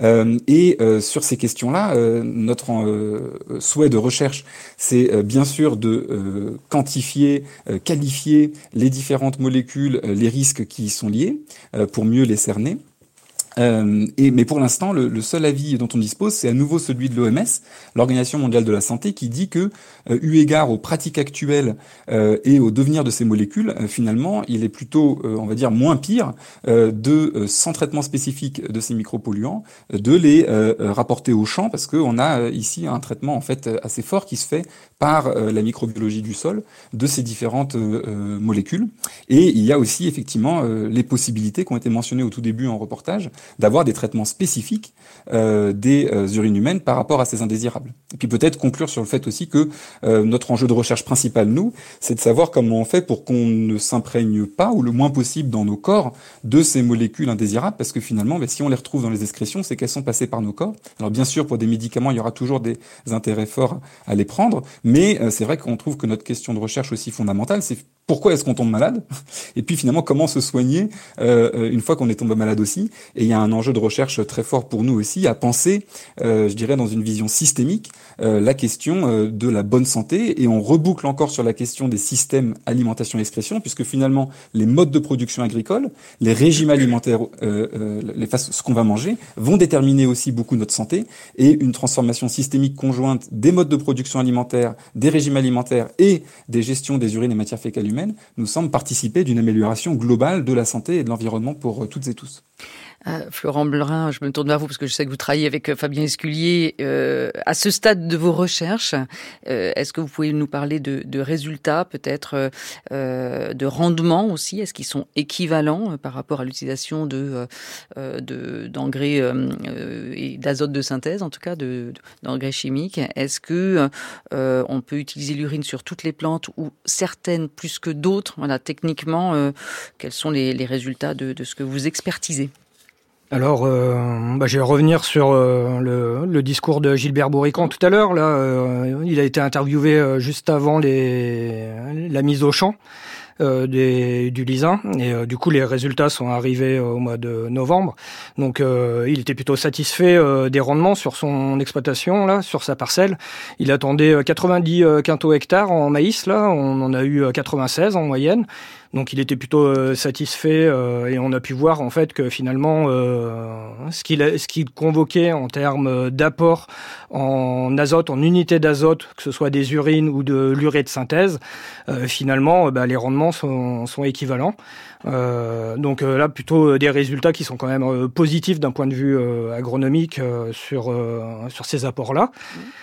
Sur ces questions-là, notre souhait de recherche, c'est bien sûr de quantifier, qualifier les différentes molécules, les risques qui y sont liés, pour mieux les cerner. Mais pour l'instant, le seul avis dont on dispose, c'est à nouveau celui de l'OMS, l'Organisation mondiale de la santé, qui dit que, eu égard aux pratiques actuelles et au devenir de ces molécules, finalement, il est plutôt, on va dire, moins pire sans traitement spécifique de ces micropolluants, de les rapporter au champ, parce qu'on a ici un traitement en fait assez fort qui se fait par la microbiologie du sol de ces différentes molécules. Et il y a aussi effectivement les possibilités qui ont été mentionnées au tout début en reportage, d'avoir des traitements spécifiques des urines humaines par rapport à ces indésirables. Et puis peut-être conclure sur le fait aussi que notre enjeu de recherche principal, nous, c'est de savoir comment on fait pour qu'on ne s'imprègne pas, ou le moins possible dans nos corps, de ces molécules indésirables, parce que finalement, si on les retrouve dans les excrétions, c'est qu'elles sont passées par nos corps. Alors bien sûr, pour des médicaments, il y aura toujours des intérêts forts à les prendre, mais c'est vrai qu'on trouve que notre question de recherche aussi fondamentale, c'est pourquoi est-ce qu'on tombe malade? Et puis finalement, comment se soigner une fois qu'on est tombé malade aussi? Et il y a un enjeu de recherche très fort pour nous aussi à penser, je dirais, dans une vision systémique, la question de la bonne santé. Et on reboucle encore sur la question des systèmes alimentation-excrétion, puisque finalement, les modes de production agricole, les régimes alimentaires, ce qu'on va manger, vont déterminer aussi beaucoup notre santé. Et une transformation systémique conjointe des modes de production alimentaire, des régimes alimentaires et des gestions des urines et matières fécales humaines nous semble participer d'une amélioration globale de la santé et de l'environnement pour toutes et tous. Florent Bleurin, je me tourne vers vous parce que je sais que vous travaillez avec Fabien Esculier. À ce stade de vos recherches, est-ce que vous pouvez nous parler de résultats, peut-être de rendement aussi? Est-ce qu'ils sont équivalents par rapport à l'utilisation d'engrais et d'azote de synthèse, en tout cas d'engrais chimiques? Est-ce que on peut utiliser l'urine sur toutes les plantes ou certaines plus que d'autres? Voilà, techniquement, quels sont les résultats de ce que vous expertisez? Alors, je vais revenir sur le discours de Gilbert Bourriquan tout à l'heure. Là, il a été interviewé juste avant la mise au champ du Lisin, et du coup les résultats sont arrivés au mois de novembre. Donc il était plutôt satisfait des rendements sur son exploitation, là, sur sa parcelle. Il attendait 90 quintaux hectares en maïs, là, on en a eu 96 en moyenne. Donc il était plutôt satisfait et on a pu voir en fait que finalement ce qu'il convoquait en termes d'apport en azote, en unité d'azote, que ce soit des urines ou de l'urée de synthèse, finalement les rendements sont équivalents. Donc là plutôt des résultats qui sont quand même positifs d'un point de vue agronomique sur ces apports-là.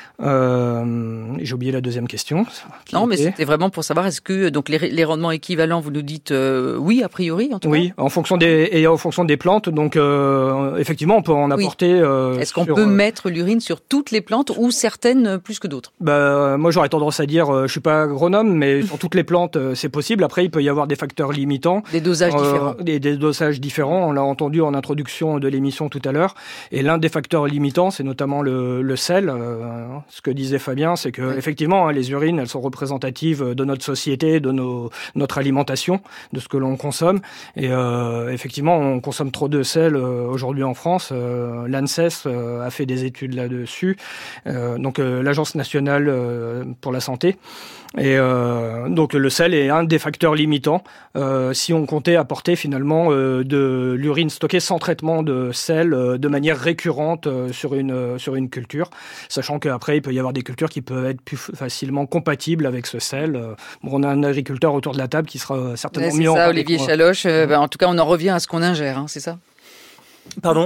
J'ai oublié la deuxième question. Non, mais c'était vraiment pour savoir est-ce que donc les rendements équivalents, vous nous dites oui a priori en tout cas. Oui, en fonction des plantes. Donc effectivement, on peut en apporter. Est-ce qu'on peut mettre l'urine sur toutes les plantes ou certaines plus que d'autres? Moi, j'aurais tendance à dire, je suis pas agronome, mais sur toutes les plantes, c'est possible. Après, après, il peut y avoir des facteurs limitants. Des dosages différents. Des dosages différents. On l'a entendu en introduction de l'émission tout à l'heure. Et l'un des facteurs limitants, c'est notamment le sel. Ce que disait Fabien, c'est que effectivement, les urines, elles sont représentatives de notre société, de notre alimentation, de ce que l'on consomme. Et effectivement, on consomme trop de sel aujourd'hui en France. L'ANSES a fait des études là-dessus. Donc l'Agence nationale pour la santé. Et donc le sel est un des facteurs limitants. Si on comptait apporter finalement de l'urine stockée sans traitement de sel de manière récurrente sur une culture, sachant qu'après il peut y avoir des cultures qui peuvent être plus facilement compatibles avec ce sel. Bon, on a un agriculteur autour de la table qui sera certainement mieux en ça, Olivier Chaloche. En tout cas, on en revient à ce qu'on ingère, c'est ça ? Pardon ?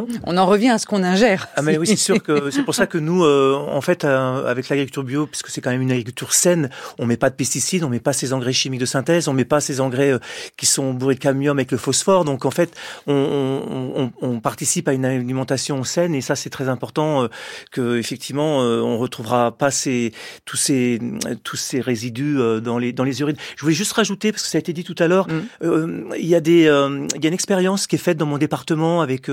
On en revient à ce qu'on ingère. Ah mais oui, c'est sûr que c'est pour ça que nous, en fait, avec l'agriculture bio, puisque c'est quand même une agriculture saine, on met pas de pesticides, on met pas ces engrais chimiques de synthèse, on met pas ces engrais qui sont bourrés de cadmium avec le phosphore. Donc en fait, on participe à une alimentation saine et ça c'est très important que effectivement on retrouvera pas tous ces résidus dans les urines. Je voulais juste rajouter parce que ça a été dit tout à l'heure, il y a une expérience qui est faite dans mon département avec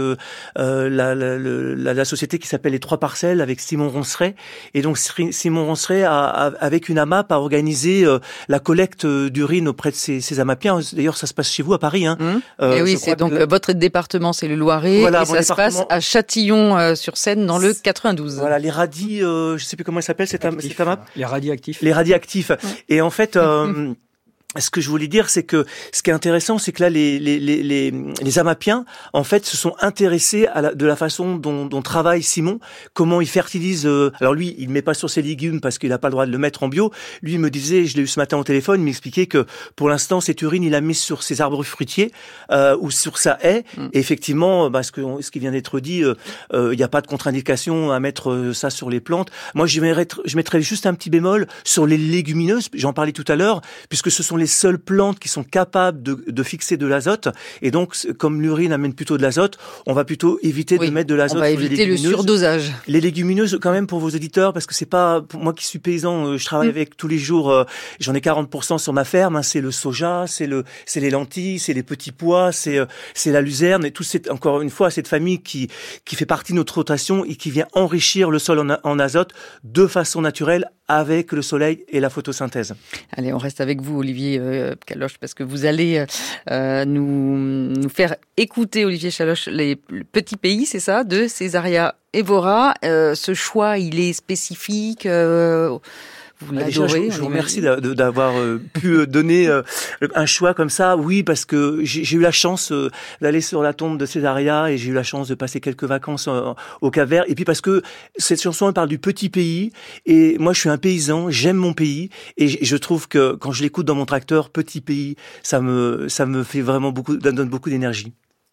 la société qui s'appelle les 3 parcelles avec Simon Ronceret. Et donc Simon Ronceret avec une AMAP a organisé la collecte d'urine auprès de ces AMAPiens. D'ailleurs, ça se passe chez vous à Paris. Et oui, c'est donc votre département, c'est le Loiret. Voilà, et ça se passe à Châtillon-sur-Seine dans le 92. Voilà, les radis, je sais plus comment il s'appelle cette AMAP. Les radioactifs. Les radioactifs. Et en fait... Ce que je voulais dire, c'est que ce qui est intéressant, c'est que là, les AMAPiens, en fait, se sont intéressés de la façon dont travaille Simon, comment il fertilise. Alors lui, il met pas sur ses légumes parce qu'il n'a pas le droit de le mettre en bio. Lui, il me disait, je l'ai eu ce matin au téléphone, il m'expliquait que pour l'instant, cette urine, il l'a mise sur ses arbres fruitiers ou sur sa haie. Et effectivement, ce qui vient d'être dit, il n'y a pas de contre-indication à mettre ça sur les plantes. Moi, je mettrais juste un petit bémol sur les légumineuses. J'en parlais tout à l'heure, puisque ce sont les seules plantes qui sont capables de fixer de l'azote. Et donc, comme l'urine amène plutôt de l'azote, on va plutôt éviter de mettre de l'azote sur les légumineuses. On va éviter le surdosage. Les légumineuses, quand même, pour vos auditeurs, parce que c'est pas, pour moi qui suis paysan, je travaille avec tous les jours, j'en ai 40% sur ma ferme, c'est le soja, c'est les lentilles, c'est les petits pois, c'est la luzerne, et encore une fois, cette famille qui fait partie de notre rotation et qui vient enrichir le sol en azote de façon naturelle avec le soleil et la photosynthèse. Allez, on reste avec vous, Olivier Chaloche, parce que vous allez nous faire écouter, Olivier Chaloche, les petits pays, c'est ça, de Césaria Évora. Ce choix, il est spécifique. Vous l'adorez. Je vous remercie d'avoir pu donner un choix comme ça. Oui, parce que j'ai eu la chance d'aller sur la tombe de Césaria et j'ai eu la chance de passer quelques vacances au Cap-Vert. Et puis parce que cette chanson elle parle du petit pays et moi je suis un paysan, j'aime mon pays et je trouve que quand je l'écoute dans mon tracteur, petit pays, ça me fait vraiment donne beaucoup d'énergie.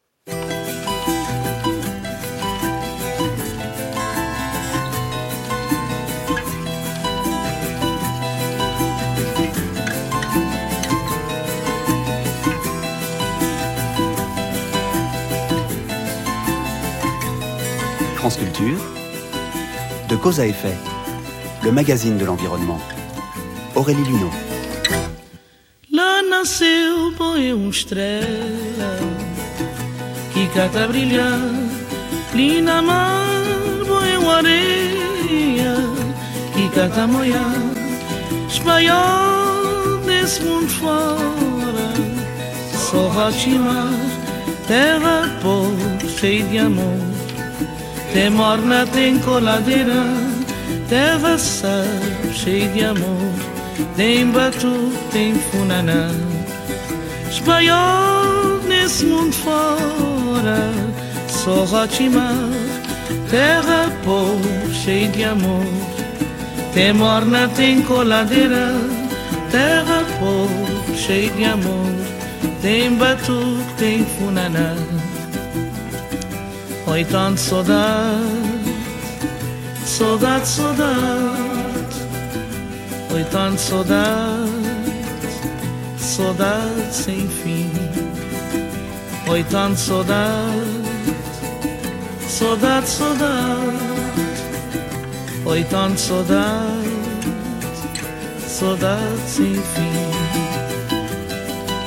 France Culture, de cause à effet, le magazine de l'environnement. Aurélie Luneau. Lá nasceu boi estrela que cata brilhar, lina mar boi areia que cata moiar, espanhol desse mundo fora, só Rotimar, terra pobre cheia de amor. Tem morna, tem coladeira, terra sal, cheia de amor. Tem batu, tem funaná. Espanhol nesse mundo fora, só Rotimar, terra pobre, cheia de amor. Tem morna, tem coladeira, terra pobre, cheia de amor. Tem batu, tem funaná. Oi, tanto saudade, saudade, saudade. Oi, tanto saudade, saudade sem fim. Oi, tanto saudade, saudade, saudade. Oi, tanto saudade, saudade sem fim.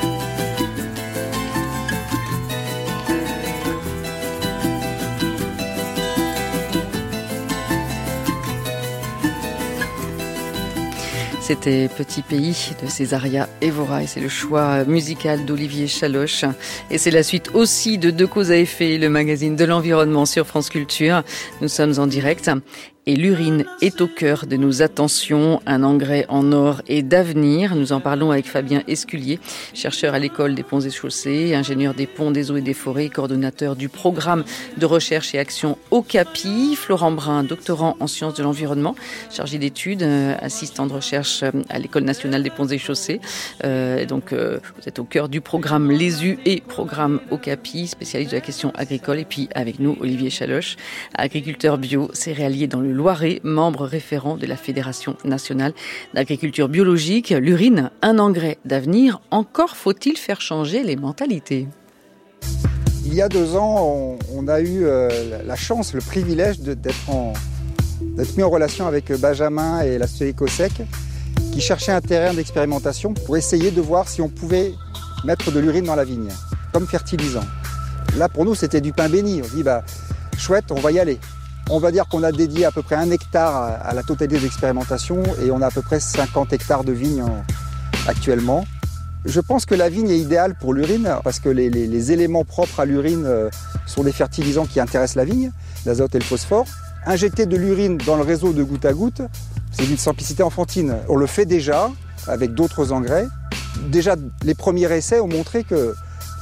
C'était Petit Pays de Césaria Évora et c'est le choix musical d'Olivier Chaloche. Et c'est la suite aussi de Deux causes à effet, le magazine de l'environnement sur France Culture. Nous sommes en direct. Et l'urine est au cœur de nos attentions, un engrais en or et d'avenir. Nous en parlons avec Fabien Esculier, chercheur à l'école des ponts et chaussées, ingénieur des ponts, des eaux et des forêts, coordonnateur du programme de recherche et action OCAPI. Florent Brun, doctorant en sciences de l'environnement, chargé d'études, assistant de recherche à l'école nationale des ponts et chaussées. Vous êtes au cœur du programme LESU et programme OCAPI, spécialiste de la question agricole. Et puis avec nous, Olivier Chaloche, agriculteur bio, céréalier dans le Loiret, membre référent de la Fédération nationale d'agriculture biologique. L'urine, un engrais d'avenir. Encore faut-il faire changer les mentalités. Il y a 2 ans, on a eu la chance, le privilège d'être mis en relation avec Benjamin et l'associé EcoSec qui cherchaient un terrain d'expérimentation pour essayer de voir si on pouvait mettre de l'urine dans la vigne, comme fertilisant. Là, pour nous, c'était du pain béni. On dit, chouette, on va y aller. On va dire qu'on a dédié à peu près 1 hectare à la totalité de l'expérimentation et on a à peu près 50 hectares de vignes actuellement. Je pense que la vigne est idéale pour l'urine parce que les éléments propres à l'urine sont des fertilisants qui intéressent la vigne, l'azote et le phosphore. Injecter de l'urine dans le réseau de goutte à goutte, c'est d'une simplicité enfantine. On le fait déjà avec d'autres engrais. Déjà, les premiers essais ont montré que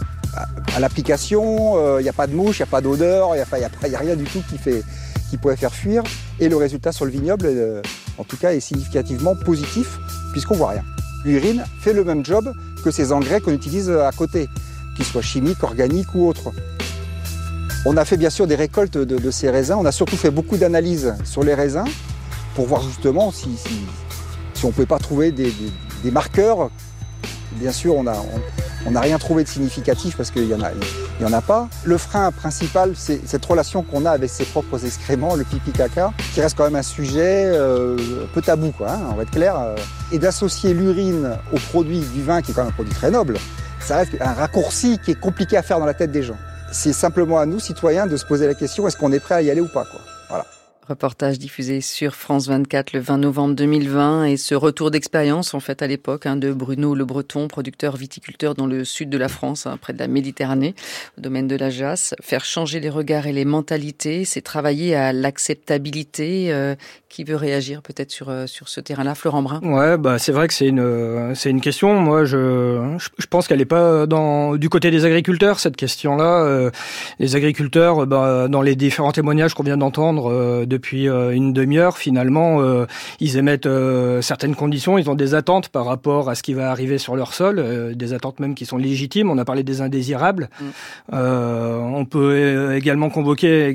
à l'application, il n'y a pas de mouche, il n'y a pas d'odeur, il n'y a rien du tout qui pourrait faire fuir. Et le résultat sur le vignoble, en tout cas, est significativement positif, puisqu'on ne voit rien. L'urine fait le même job que ces engrais qu'on utilise à côté, qu'ils soient chimiques, organiques ou autres. On a fait bien sûr des récoltes de ces raisins. On a surtout fait beaucoup d'analyses sur les raisins pour voir justement si on ne pouvait pas trouver des marqueurs. Bien sûr, on n'a rien trouvé de significatif parce qu'il y en a pas. Le frein principal, c'est cette relation qu'on a avec ses propres excréments, le pipi-caca, qui reste quand même un sujet un peu tabou, on va être clair. Et d'associer l'urine au produit du vin, qui est quand même un produit très noble, ça reste un raccourci qui est compliqué à faire dans la tête des gens. C'est simplement à nous, citoyens, de se poser la question, est-ce qu'on est prêt à y aller ou pas, Voilà. Reportage diffusé sur France 24 le 20 novembre 2020 et ce retour d'expérience en fait à l'époque de Bruno Le Breton, producteur viticulteur dans le sud de la France, près de la Méditerranée, au domaine de la Jasse. Faire changer les regards et les mentalités, c'est travailler à l'acceptabilité. Qui veut réagir peut-être sur ce terrain-là, Florent Brun? Ouais, c'est vrai que c'est une question. Moi, je pense qu'elle n'est pas du côté des agriculteurs, cette question-là. Les agriculteurs, dans les différents témoignages qu'on vient d'entendre depuis une demi-heure, finalement, ils émettent certaines conditions, ils ont des attentes par rapport à ce qui va arriver sur leur sol, des attentes même qui sont légitimes. On a parlé des indésirables. On peut également convoquer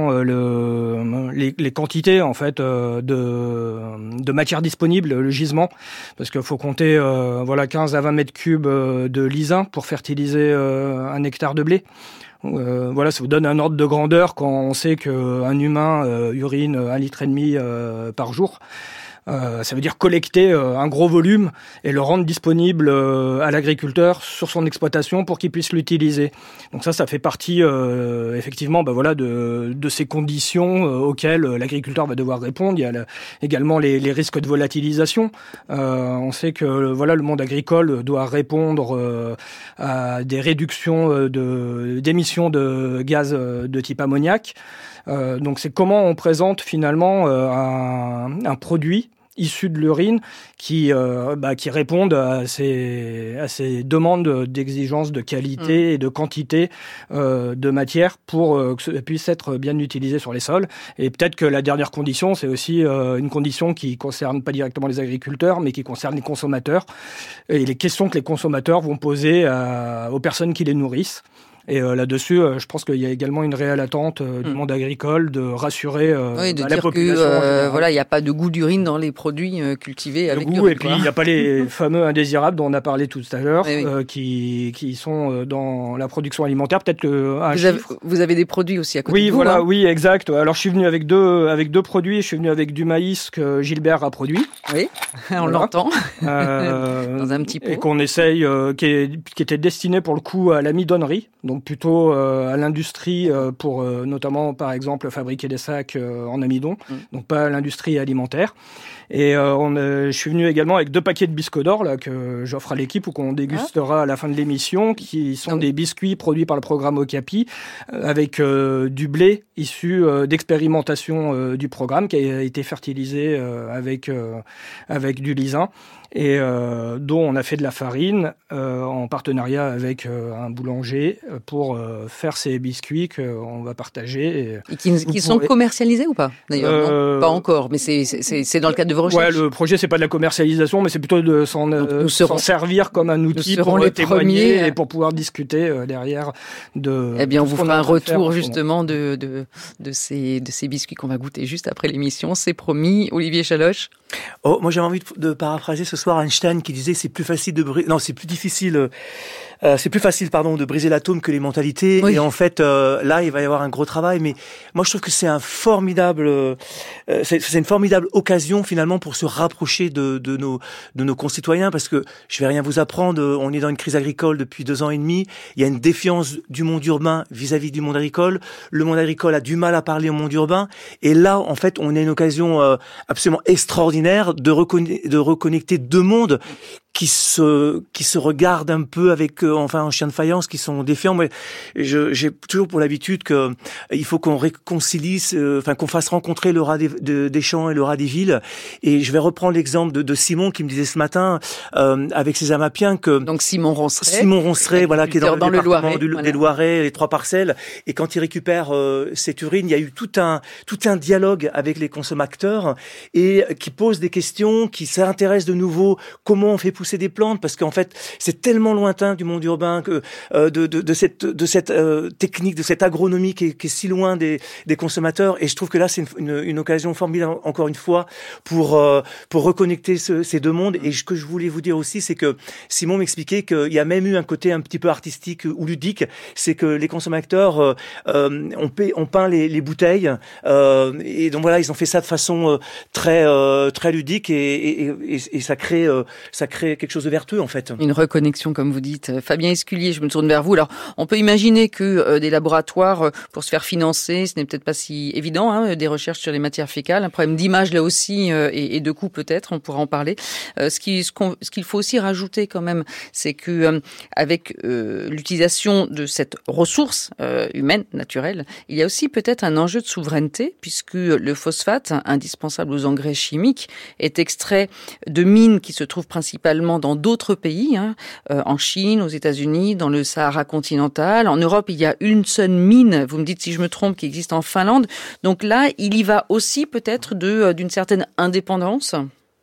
les quantités en fait de matière disponible, le gisement, parce qu'il faut compter 15 à 20 mètres cubes de lisin pour fertiliser 1 hectare de blé. Ça vous donne un ordre de grandeur quand on sait qu'un humain urine 1,5 litre par jour. Ça veut dire collecter un gros volume et le rendre disponible à l'agriculteur sur son exploitation pour qu'il puisse l'utiliser. Donc ça fait partie effectivement de ces conditions auxquelles l'agriculteur va devoir répondre. Il y a également les risques de volatilisation. On sait que le monde agricole doit répondre à des réductions d'émissions de gaz de type ammoniac. Donc c'est comment on présente finalement un produit issu de l'urine qui répondent à ces demandes d'exigence de qualité et de quantité de matière pour que ça puisse être bien utilisé sur les sols. Et peut-être que la dernière condition, c'est aussi une condition qui concerne pas directement les agriculteurs, mais qui concerne les consommateurs et les questions que les consommateurs vont poser aux personnes qui les nourrissent. Et là-dessus, je pense qu'il y a également une réelle attente du monde agricole de rassurer la population. Il n'y a pas de goût d'urine dans les produits cultivés avec l'urine. Et puis il n'y a pas les fameux indésirables dont on a parlé tout à l'heure, qui sont dans la production alimentaire. Peut-être que vous avez des produits aussi à côté de vous. Oui, exact. Alors je suis venu avec deux produits. Je suis venu avec du maïs que Gilbert a produit. Oui, on l'entend dans un petit pot. Et qu'on essaye, qui était destiné pour le coup à l'amidonnerie. Donc plutôt à l'industrie pour notamment par exemple fabriquer des sacs en amidon, donc pas à l'industrie alimentaire. Et je suis venu également avec 2 paquets de Biscodor là que j'offre à l'équipe ou qu'on dégustera à la fin de l'émission, qui sont des biscuits produits par le programme Okapi avec du blé issu d'expérimentation du programme qui a été fertilisé avec du lysin. Et dont on a fait de la farine en partenariat avec un boulanger pour faire ces biscuits qu'on va partager. Et qui sont commercialisés ou pas d'ailleurs? Non, pas encore, mais c'est dans le cadre de vos recherches. Ouais, le projet c'est pas de la commercialisation, mais c'est plutôt de s'en servir comme un outil pour témoigner et pour pouvoir discuter derrière de. Eh bien, on vous fera un retour justement de ces biscuits qu'on va goûter juste après l'émission. C'est promis. Olivier Chaloche. Oh, moi j'avais envie de paraphraser ce soir Einstein qui disait c'est plus facile de c'est plus facile de briser l'atome que les mentalités. Oui. Et en fait là il va y avoir un gros travail, mais moi je trouve que c'est une formidable occasion finalement pour se rapprocher de nos concitoyens, parce que je vais rien vous apprendre, on est dans une crise agricole depuis 2 ans et demi, il y a une défiance du monde urbain vis-à-vis du monde agricole, le monde agricole a du mal à parler au monde urbain, et là en fait on a une occasion absolument extraordinaire de reconnecter 2 mondes qui se regardent un peu avec en chien de faïence, qui sont défiants. Moi, j'ai toujours pour l'habitude que il faut qu'on réconcilie, qu'on fasse rencontrer le rat des champs et le rat des villes. Et je vais reprendre l'exemple de Simon qui me disait ce matin avec ses amapiens que donc Simon Ronceret, voilà, qui est dans le département des Loiret, les 3 parcelles. Et quand il récupère cette urine, il y a eu tout un dialogue avec les consommateurs et qui pose des questions, qui s'intéresse de nouveau comment on fait pousser des plantes, parce qu'en fait c'est tellement lointain du monde urbain que de cette technique, de cette agronomie qui est si loin des consommateurs. Et je trouve que là c'est une occasion formidable encore une fois pour reconnecter ces 2 mondes. Et ce que je voulais vous dire aussi, c'est que Simon m'expliquait qu'il y a même eu un côté un petit peu artistique ou ludique, c'est que les consommateurs ont peint les bouteilles et donc voilà, ils ont fait ça de façon très ludique et ça crée quelque chose de vertueux en fait. Une reconnexion comme vous dites. Fabien Esculier, je me tourne vers vous. Alors on peut imaginer que des laboratoires pour se faire financer, ce n'est peut-être pas si évident, des recherches sur les matières fécales, un problème d'image là aussi et de coût peut-être, on pourra en parler. Ce qu'il faut aussi rajouter quand même, c'est que avec l'utilisation de cette ressource humaine, naturelle, il y a aussi peut-être un enjeu de souveraineté, puisque le phosphate, indispensable aux engrais chimiques, est extrait de mines qui se trouvent principalement dans d'autres pays, en Chine, aux États-Unis, dans le Sahara continental. En Europe, il y a une seule mine, vous me dites si je me trompe, qui existe en Finlande. Donc là, il y va aussi peut-être d'une certaine indépendance.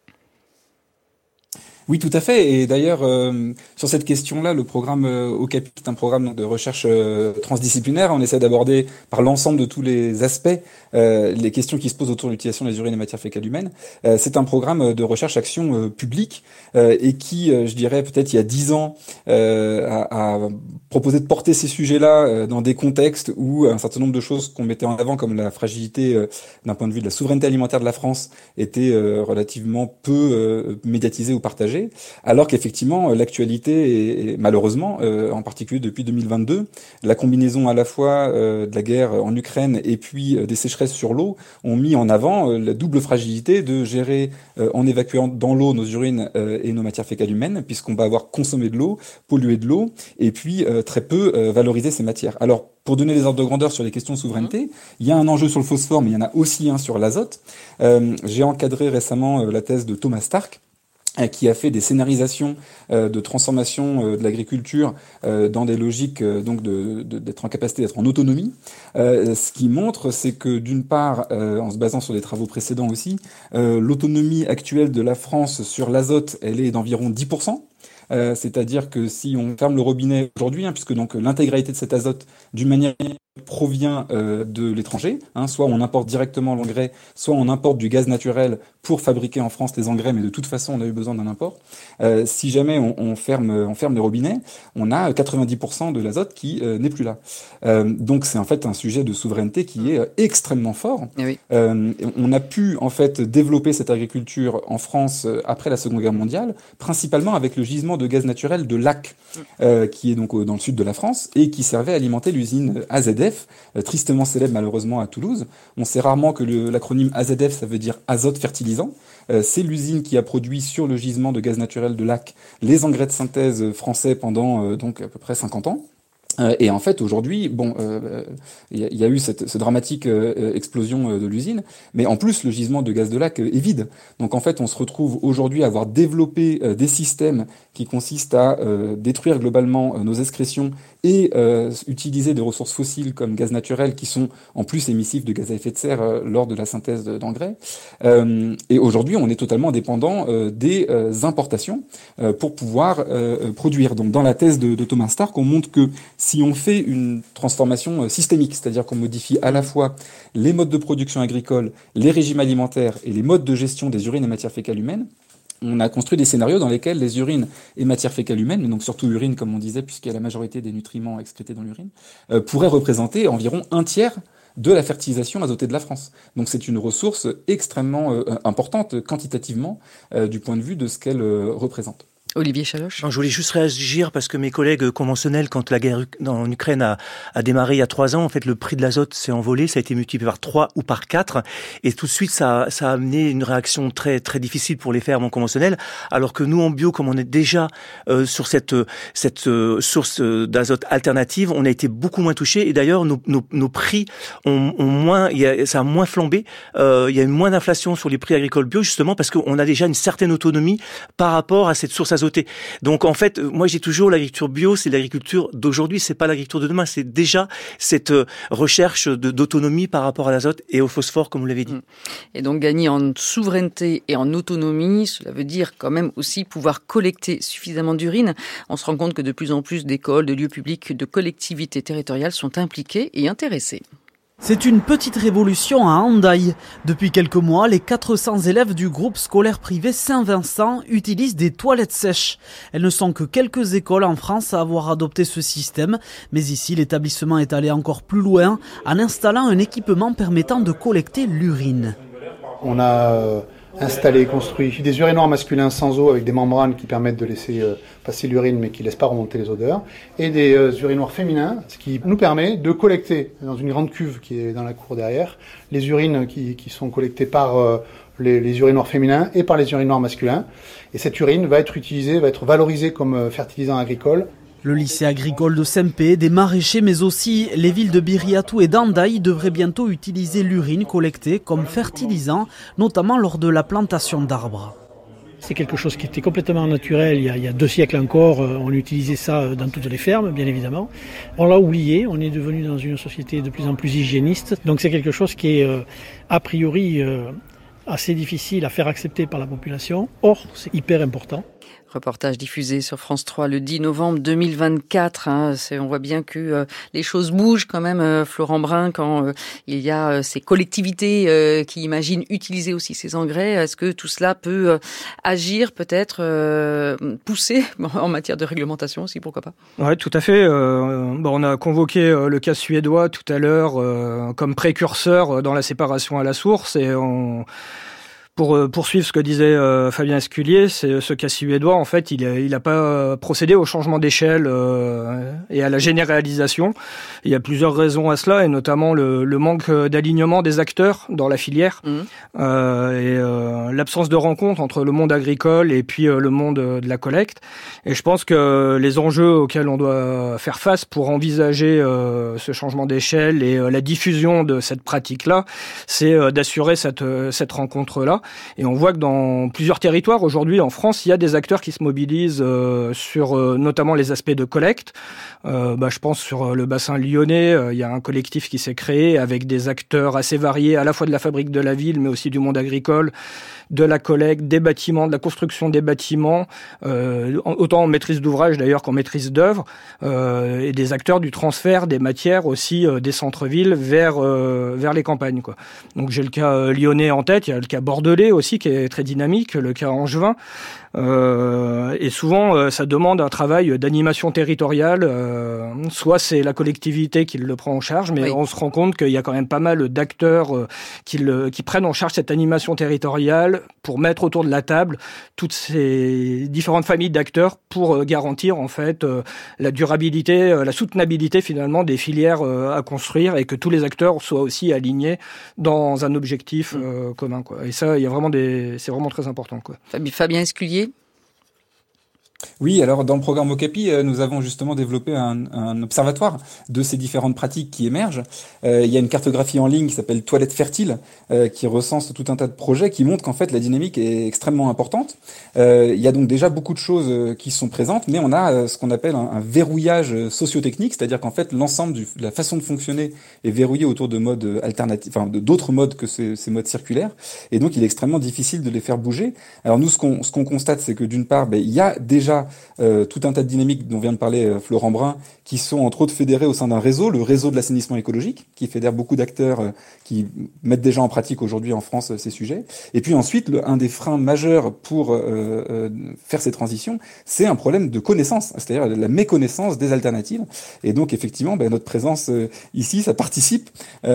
Oui, tout à fait. Et d'ailleurs, sur cette question-là, le programme Okapi est un programme de recherche transdisciplinaire. On essaie d'aborder par l'ensemble de tous les aspects les questions qui se posent autour de l'utilisation des urines et matières fécales humaines. C'est un programme de recherche-action publique et qui, je dirais, peut-être il y a 10 ans, a proposé de porter ces sujets-là dans des contextes où un certain nombre de choses qu'on mettait en avant, comme la fragilité d'un point de vue de la souveraineté alimentaire de la France, étaient relativement peu médiatisées ou partagées. Alors qu'effectivement, l'actualité, est malheureusement, en particulier depuis 2022, la combinaison à la fois de la guerre en Ukraine et puis des sécheresses sur l'eau, ont mis en avant la double fragilité de gérer en évacuant dans l'eau nos urines et nos matières fécales humaines, puisqu'on va avoir consommé de l'eau, pollué de l'eau, et puis très peu valorisé ces matières. Alors, pour donner des ordres de grandeur sur les questions de souveraineté, il y a un enjeu sur le phosphore, mais il y en a aussi un sur l'azote. J'ai encadré récemment la thèse de Thomas Stark, qui a fait des scénarisations de transformation de l'agriculture dans des logiques donc d'être en capacité d'être en autonomie. Ce qui montre, c'est que d'une part, en se basant sur des travaux précédents aussi, l'autonomie actuelle de la France sur l'azote, elle est d'environ 10%. C'est-à-dire que si on ferme le robinet aujourd'hui, puisque donc l'intégralité de cet azote, d'une manière provient de l'étranger, soit on importe directement l'engrais, soit on importe du gaz naturel pour fabriquer en France les engrais, mais de toute façon on a eu besoin d'un import. Si jamais on ferme les robinets, on a 90% de l'azote qui n'est plus là. Donc c'est en fait un sujet de souveraineté qui est extrêmement fort. Oui. On a pu en fait développer cette agriculture en France après la Seconde Guerre mondiale, principalement avec le gisement de gaz naturel de Lac, qui est donc dans le sud de la France et qui servait à alimenter l'usine AZF, tristement célèbre malheureusement à Toulouse. On sait rarement que l'acronyme AZF, ça veut dire azote fertilisant. c'est l'usine qui a produit sur le gisement de gaz naturel de Lac les engrais de synthèse français pendant donc à peu près 50 ans. Et en fait, aujourd'hui, il y a eu cette dramatique explosion de l'usine, mais en plus, le gisement de gaz de Lac est vide. Donc en fait, on se retrouve aujourd'hui à avoir développé des systèmes qui consistent à détruire globalement nos excrétions et utiliser des ressources fossiles comme gaz naturel qui sont en plus émissifs de gaz à effet de serre lors de la synthèse d'engrais. Et aujourd'hui, on est totalement dépendant des importations pour pouvoir produire. Donc dans la thèse de Thomas Stark, on montre que si on fait une transformation systémique, c'est-à-dire qu'on modifie à la fois les modes de production agricole, les régimes alimentaires et les modes de gestion des urines et matières fécales humaines, on a construit des scénarios dans lesquels les urines et matières fécales humaines, mais donc surtout urine comme on disait, puisqu'il y a la majorité des nutriments excrétés dans l'urine, pourraient représenter environ 1/3 de la fertilisation azotée de la France. Donc c'est une ressource extrêmement importante quantitativement du point de vue de ce qu'elle représente. Olivier Chaloche. Je voulais juste réagir parce que mes collègues conventionnels, quand la guerre en Ukraine a démarré il y a 3 ans, en fait, le prix de l'azote s'est envolé, ça a été multiplié par 3 ou par 4, et tout de suite, ça a amené une réaction très, très difficile pour les fermes en conventionnel, alors que nous, en bio, comme on est déjà sur cette source d'azote alternative, on a été beaucoup moins touchés, et d'ailleurs, nos prix ont moins, ça a moins flambé, il y a eu moins d'inflation sur les prix agricoles bio, justement, parce qu'on a déjà une certaine autonomie par rapport à cette source azotée. Donc en fait, moi j'ai toujours l'agriculture bio, c'est l'agriculture d'aujourd'hui, c'est pas l'agriculture de demain, c'est déjà cette recherche d'autonomie par rapport à l'azote et au phosphore, comme vous l'avez dit. Et donc gagner en souveraineté et en autonomie, cela veut dire quand même aussi pouvoir collecter suffisamment d'urine. On se rend compte que de plus en plus d'écoles, de lieux publics, de collectivités territoriales sont impliquées et intéressées. C'est une petite révolution à Hendaye. Depuis quelques mois, les 400 élèves du groupe scolaire privé Saint-Vincent utilisent des toilettes sèches. Elles ne sont que quelques écoles en France à avoir adopté ce système, mais ici l'établissement est allé encore plus loin en installant un équipement permettant de collecter l'urine. On a installé et construit des urinoirs masculins sans eau avec des membranes qui permettent de laisser passer l'urine mais qui ne laissent pas remonter les odeurs, et des urinoirs féminins, ce qui nous permet de collecter dans une grande cuve qui est dans la cour derrière les urines qui sont collectées par les urinoirs féminins et par les urinoirs masculins, et cette urine va être utilisée, va être valorisée comme fertilisant agricole. Le lycée agricole de Saint-Pé, des maraîchers, mais aussi les villes de Biriatou et d'Hendaye devraient bientôt utiliser l'urine collectée comme fertilisant, notamment lors de la plantation d'arbres. C'est quelque chose qui était complètement naturel il y a 2 siècles encore. On utilisait ça dans toutes les fermes, bien évidemment. On l'a oublié, on est devenu dans une société de plus en plus hygiéniste. Donc c'est quelque chose qui est a priori assez difficile à faire accepter par la population. Or, c'est hyper important. Reportage diffusé sur France 3 le 10 novembre 2024. On voit bien que les choses bougent quand même, Florent Brun, quand il y a ces collectivités qui imaginent utiliser aussi ces engrais. Est-ce que tout cela peut agir, peut-être pousser en matière de réglementation aussi, pourquoi pas? Ouais, tout à fait. On a convoqué le cas suédois tout à l'heure comme précurseur dans la séparation à la source, et pour poursuivre ce que disait Fabien Esculier, c'est ce cas suédois, en fait, il a pas procédé au changement d'échelle et à la généralisation. Il y a plusieurs raisons à cela, et notamment le manque d'alignement des acteurs dans la filière et l'absence de rencontre entre le monde agricole et puis le monde de la collecte. Et je pense que les enjeux auxquels on doit faire face pour envisager ce changement d'échelle et la diffusion de cette pratique-là, c'est d'assurer cette rencontre-là. Et on voit que dans plusieurs territoires aujourd'hui en France, il y a des acteurs qui se mobilisent sur notamment les aspects de collecte. Je pense sur le bassin lyonnais, il y a un collectif qui s'est créé avec des acteurs assez variés, à la fois de la fabrique de la ville, mais aussi du monde agricole, de la collecte, des bâtiments, de la construction des bâtiments, autant en maîtrise d'ouvrage d'ailleurs qu'en maîtrise d'œuvre, et des acteurs du transfert des matières aussi des centres-villes vers les campagnes, quoi. Donc j'ai le cas lyonnais en tête, il y a le cas bordelais aussi qui est très dynamique, le cas angevin. Et souvent ça demande un travail d'animation territoriale, soit c'est la collectivité qui le prend en charge, mais on se rend compte qu'il y a quand même pas mal d'acteurs qui prennent en charge cette animation territoriale pour mettre autour de la table toutes ces différentes familles d'acteurs pour garantir en fait la durabilité, la soutenabilité finalement des filières à construire, et que tous les acteurs soient aussi alignés dans un objectif commun, quoi. Et ça, il y c'est vraiment très important, quoi. Fabien Esculier. Oui, alors dans le programme Okapi, nous avons justement développé un observatoire de ces différentes pratiques qui émergent. Il y a une cartographie en ligne qui s'appelle Toilettes fertiles, qui recense tout un tas de projets qui montrent qu'en fait la dynamique est extrêmement importante. Il y a donc déjà beaucoup de choses qui sont présentes, mais on a ce qu'on appelle un verrouillage socio-technique, c'est-à-dire qu'en fait l'ensemble de la façon de fonctionner est verrouillé autour de modes alternatifs, enfin d'autres modes que ces modes circulaires, et donc il est extrêmement difficile de les faire bouger. Alors nous, ce qu'on constate, c'est que d'une part, il y a déjà tout un tas de dynamiques dont vient de parler Florent Brun, qui sont entre autres fédérées au sein d'un réseau, le réseau de l'assainissement écologique, qui fédère beaucoup d'acteurs qui mettent déjà en pratique aujourd'hui en France ces sujets. Et puis ensuite, un des freins majeurs pour faire ces transitions, c'est un problème de connaissance, c'est-à-dire la méconnaissance des alternatives. Et donc effectivement, notre présence ici, ça participe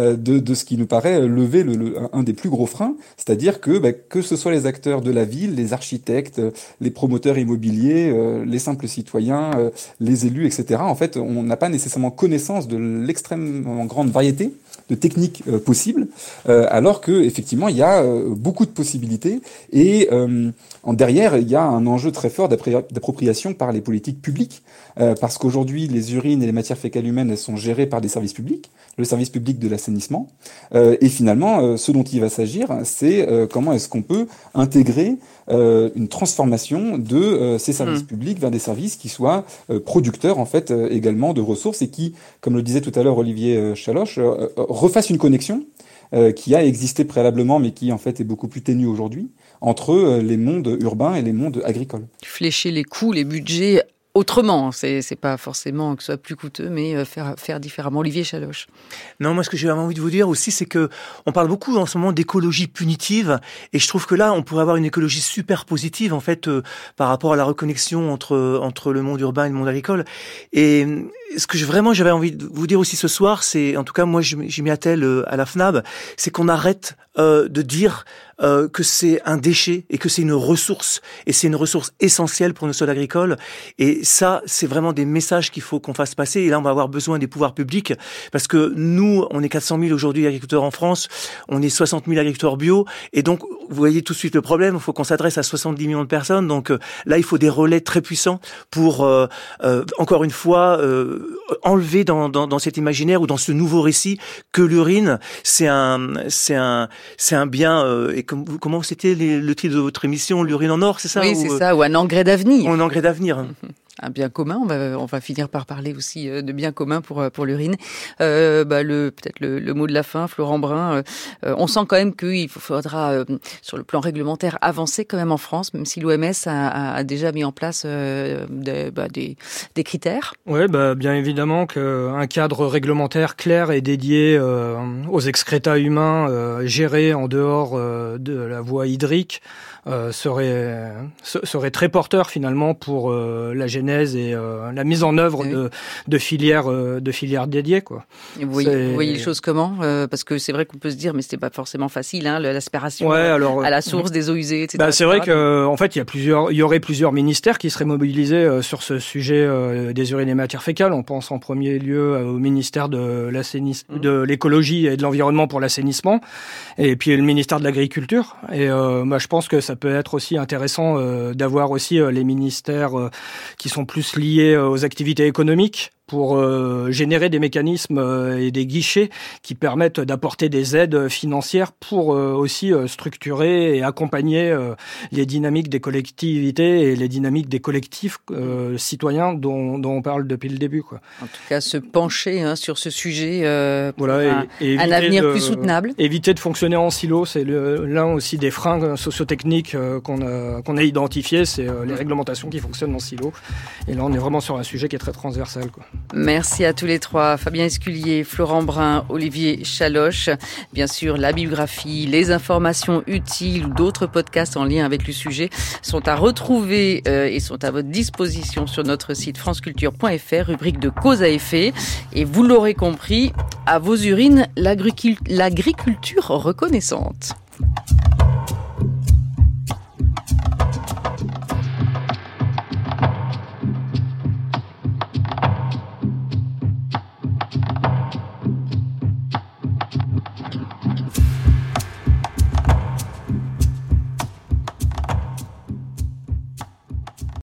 de ce qui nous paraît lever un des plus gros freins, c'est-à-dire que ce soit les acteurs de la ville, les architectes, les promoteurs immobiliers, les simples citoyens, les élus, etc. En fait, on n'a pas nécessairement connaissance de l'extrêmement grande variété de techniques possibles, alors que effectivement il y a beaucoup de possibilités et derrière il y a un enjeu très fort d'appropriation par les politiques publiques, parce qu'aujourd'hui les urines et les matières fécales humaines, elles sont gérées par des services publics, le service public de l'assainissement, et finalement ce dont il va s'agir, c'est comment est-ce qu'on peut intégrer une transformation de ces services publics vers des services qui soient producteurs en fait également de ressources et qui, comme le disait tout à l'heure Olivier Chaloche, refassent une connexion qui a existé préalablement mais qui en fait est beaucoup plus ténue aujourd'hui entre les mondes urbains et les mondes agricoles. Flécher les coûts, les budgets autrement, c'est pas forcément que ce soit plus coûteux, mais faire différemment. Olivier Chaloche. Non, moi ce que j'ai vraiment envie de vous dire aussi, c'est que on parle beaucoup en ce moment d'écologie punitive, et je trouve que là on pourrait avoir une écologie super positive en fait par rapport à la reconnexion entre le monde urbain et le monde agricole. Et ce que j'avais envie de vous dire aussi ce soir, c'est, en tout cas moi je m'y attelle à la FNAB, c'est qu'on arrête de dire que c'est un déchet et que c'est une ressource, et c'est une ressource essentielle pour nos sols agricoles. Et ça, c'est vraiment des messages qu'il faut qu'on fasse passer. Et là, on va avoir besoin des pouvoirs publics, parce que nous, on est 400 000 aujourd'hui agriculteurs en France, on est 60 000 agriculteurs bio, et donc vous voyez tout de suite le problème. Il faut qu'on s'adresse à 70 millions de personnes. Donc là, il faut des relais très puissants pour encore une fois enlever dans cet imaginaire ou dans ce nouveau récit que l'urine c'est un bien et comment c'était le titre de votre émission, l'urine en or, c'est ça? Oui, c'est ça, ou un engrais d'avenir. Un engrais d'avenir. Un bien commun, on va finir par parler aussi de bien commun pour l'urine. Peut-être le mot de la fin, Florent Brun. On sent quand même qu'il faudra, sur le plan réglementaire, avancer quand même en France, même si l'OMS a déjà mis en place des critères. Oui, bien évidemment qu'un cadre réglementaire clair et dédié aux excrétas humains gérés en dehors de la voie hydrique serait très porteur finalement pour la genèse et la mise en œuvre de filières dédiées, quoi. Et vous voyez les choses comment? Parce que c'est vrai qu'on peut se dire mais c'était pas forcément facile, hein, l'aspiration à la source des eaux usées, etc. C'est vrai que en fait il y aurait plusieurs ministères qui seraient mobilisés sur ce sujet des urines et matières fécales. On pense en premier lieu au ministère de l'écologie et de l'environnement pour l'assainissement, et puis le ministère de l'agriculture. Et je pense que ça peut être aussi intéressant d'avoir aussi les ministères qui sont plus liés aux activités économiques pour générer des mécanismes et des guichets qui permettent d'apporter des aides financières pour aussi structurer et accompagner les dynamiques des collectivités et les dynamiques des collectifs citoyens dont on parle depuis le début, quoi. En tout cas, se pencher sur ce sujet pour un avenir plus soutenable. Éviter de fonctionner en silo, c'est l'un aussi des freins sociotechniques qu'on a identifiés, c'est les réglementations qui fonctionnent en silo. Et là, on est vraiment sur un sujet qui est très transversal, quoi. Merci à tous les trois, Fabien Esculier, Florent Brun, Olivier Chaloche. Bien sûr, la biographie, les informations utiles ou d'autres podcasts en lien avec le sujet sont à retrouver et sont à votre disposition sur notre site franceculture.fr, rubrique de cause à effet. Et vous l'aurez compris, à vos urines, l'agriculture reconnaissante.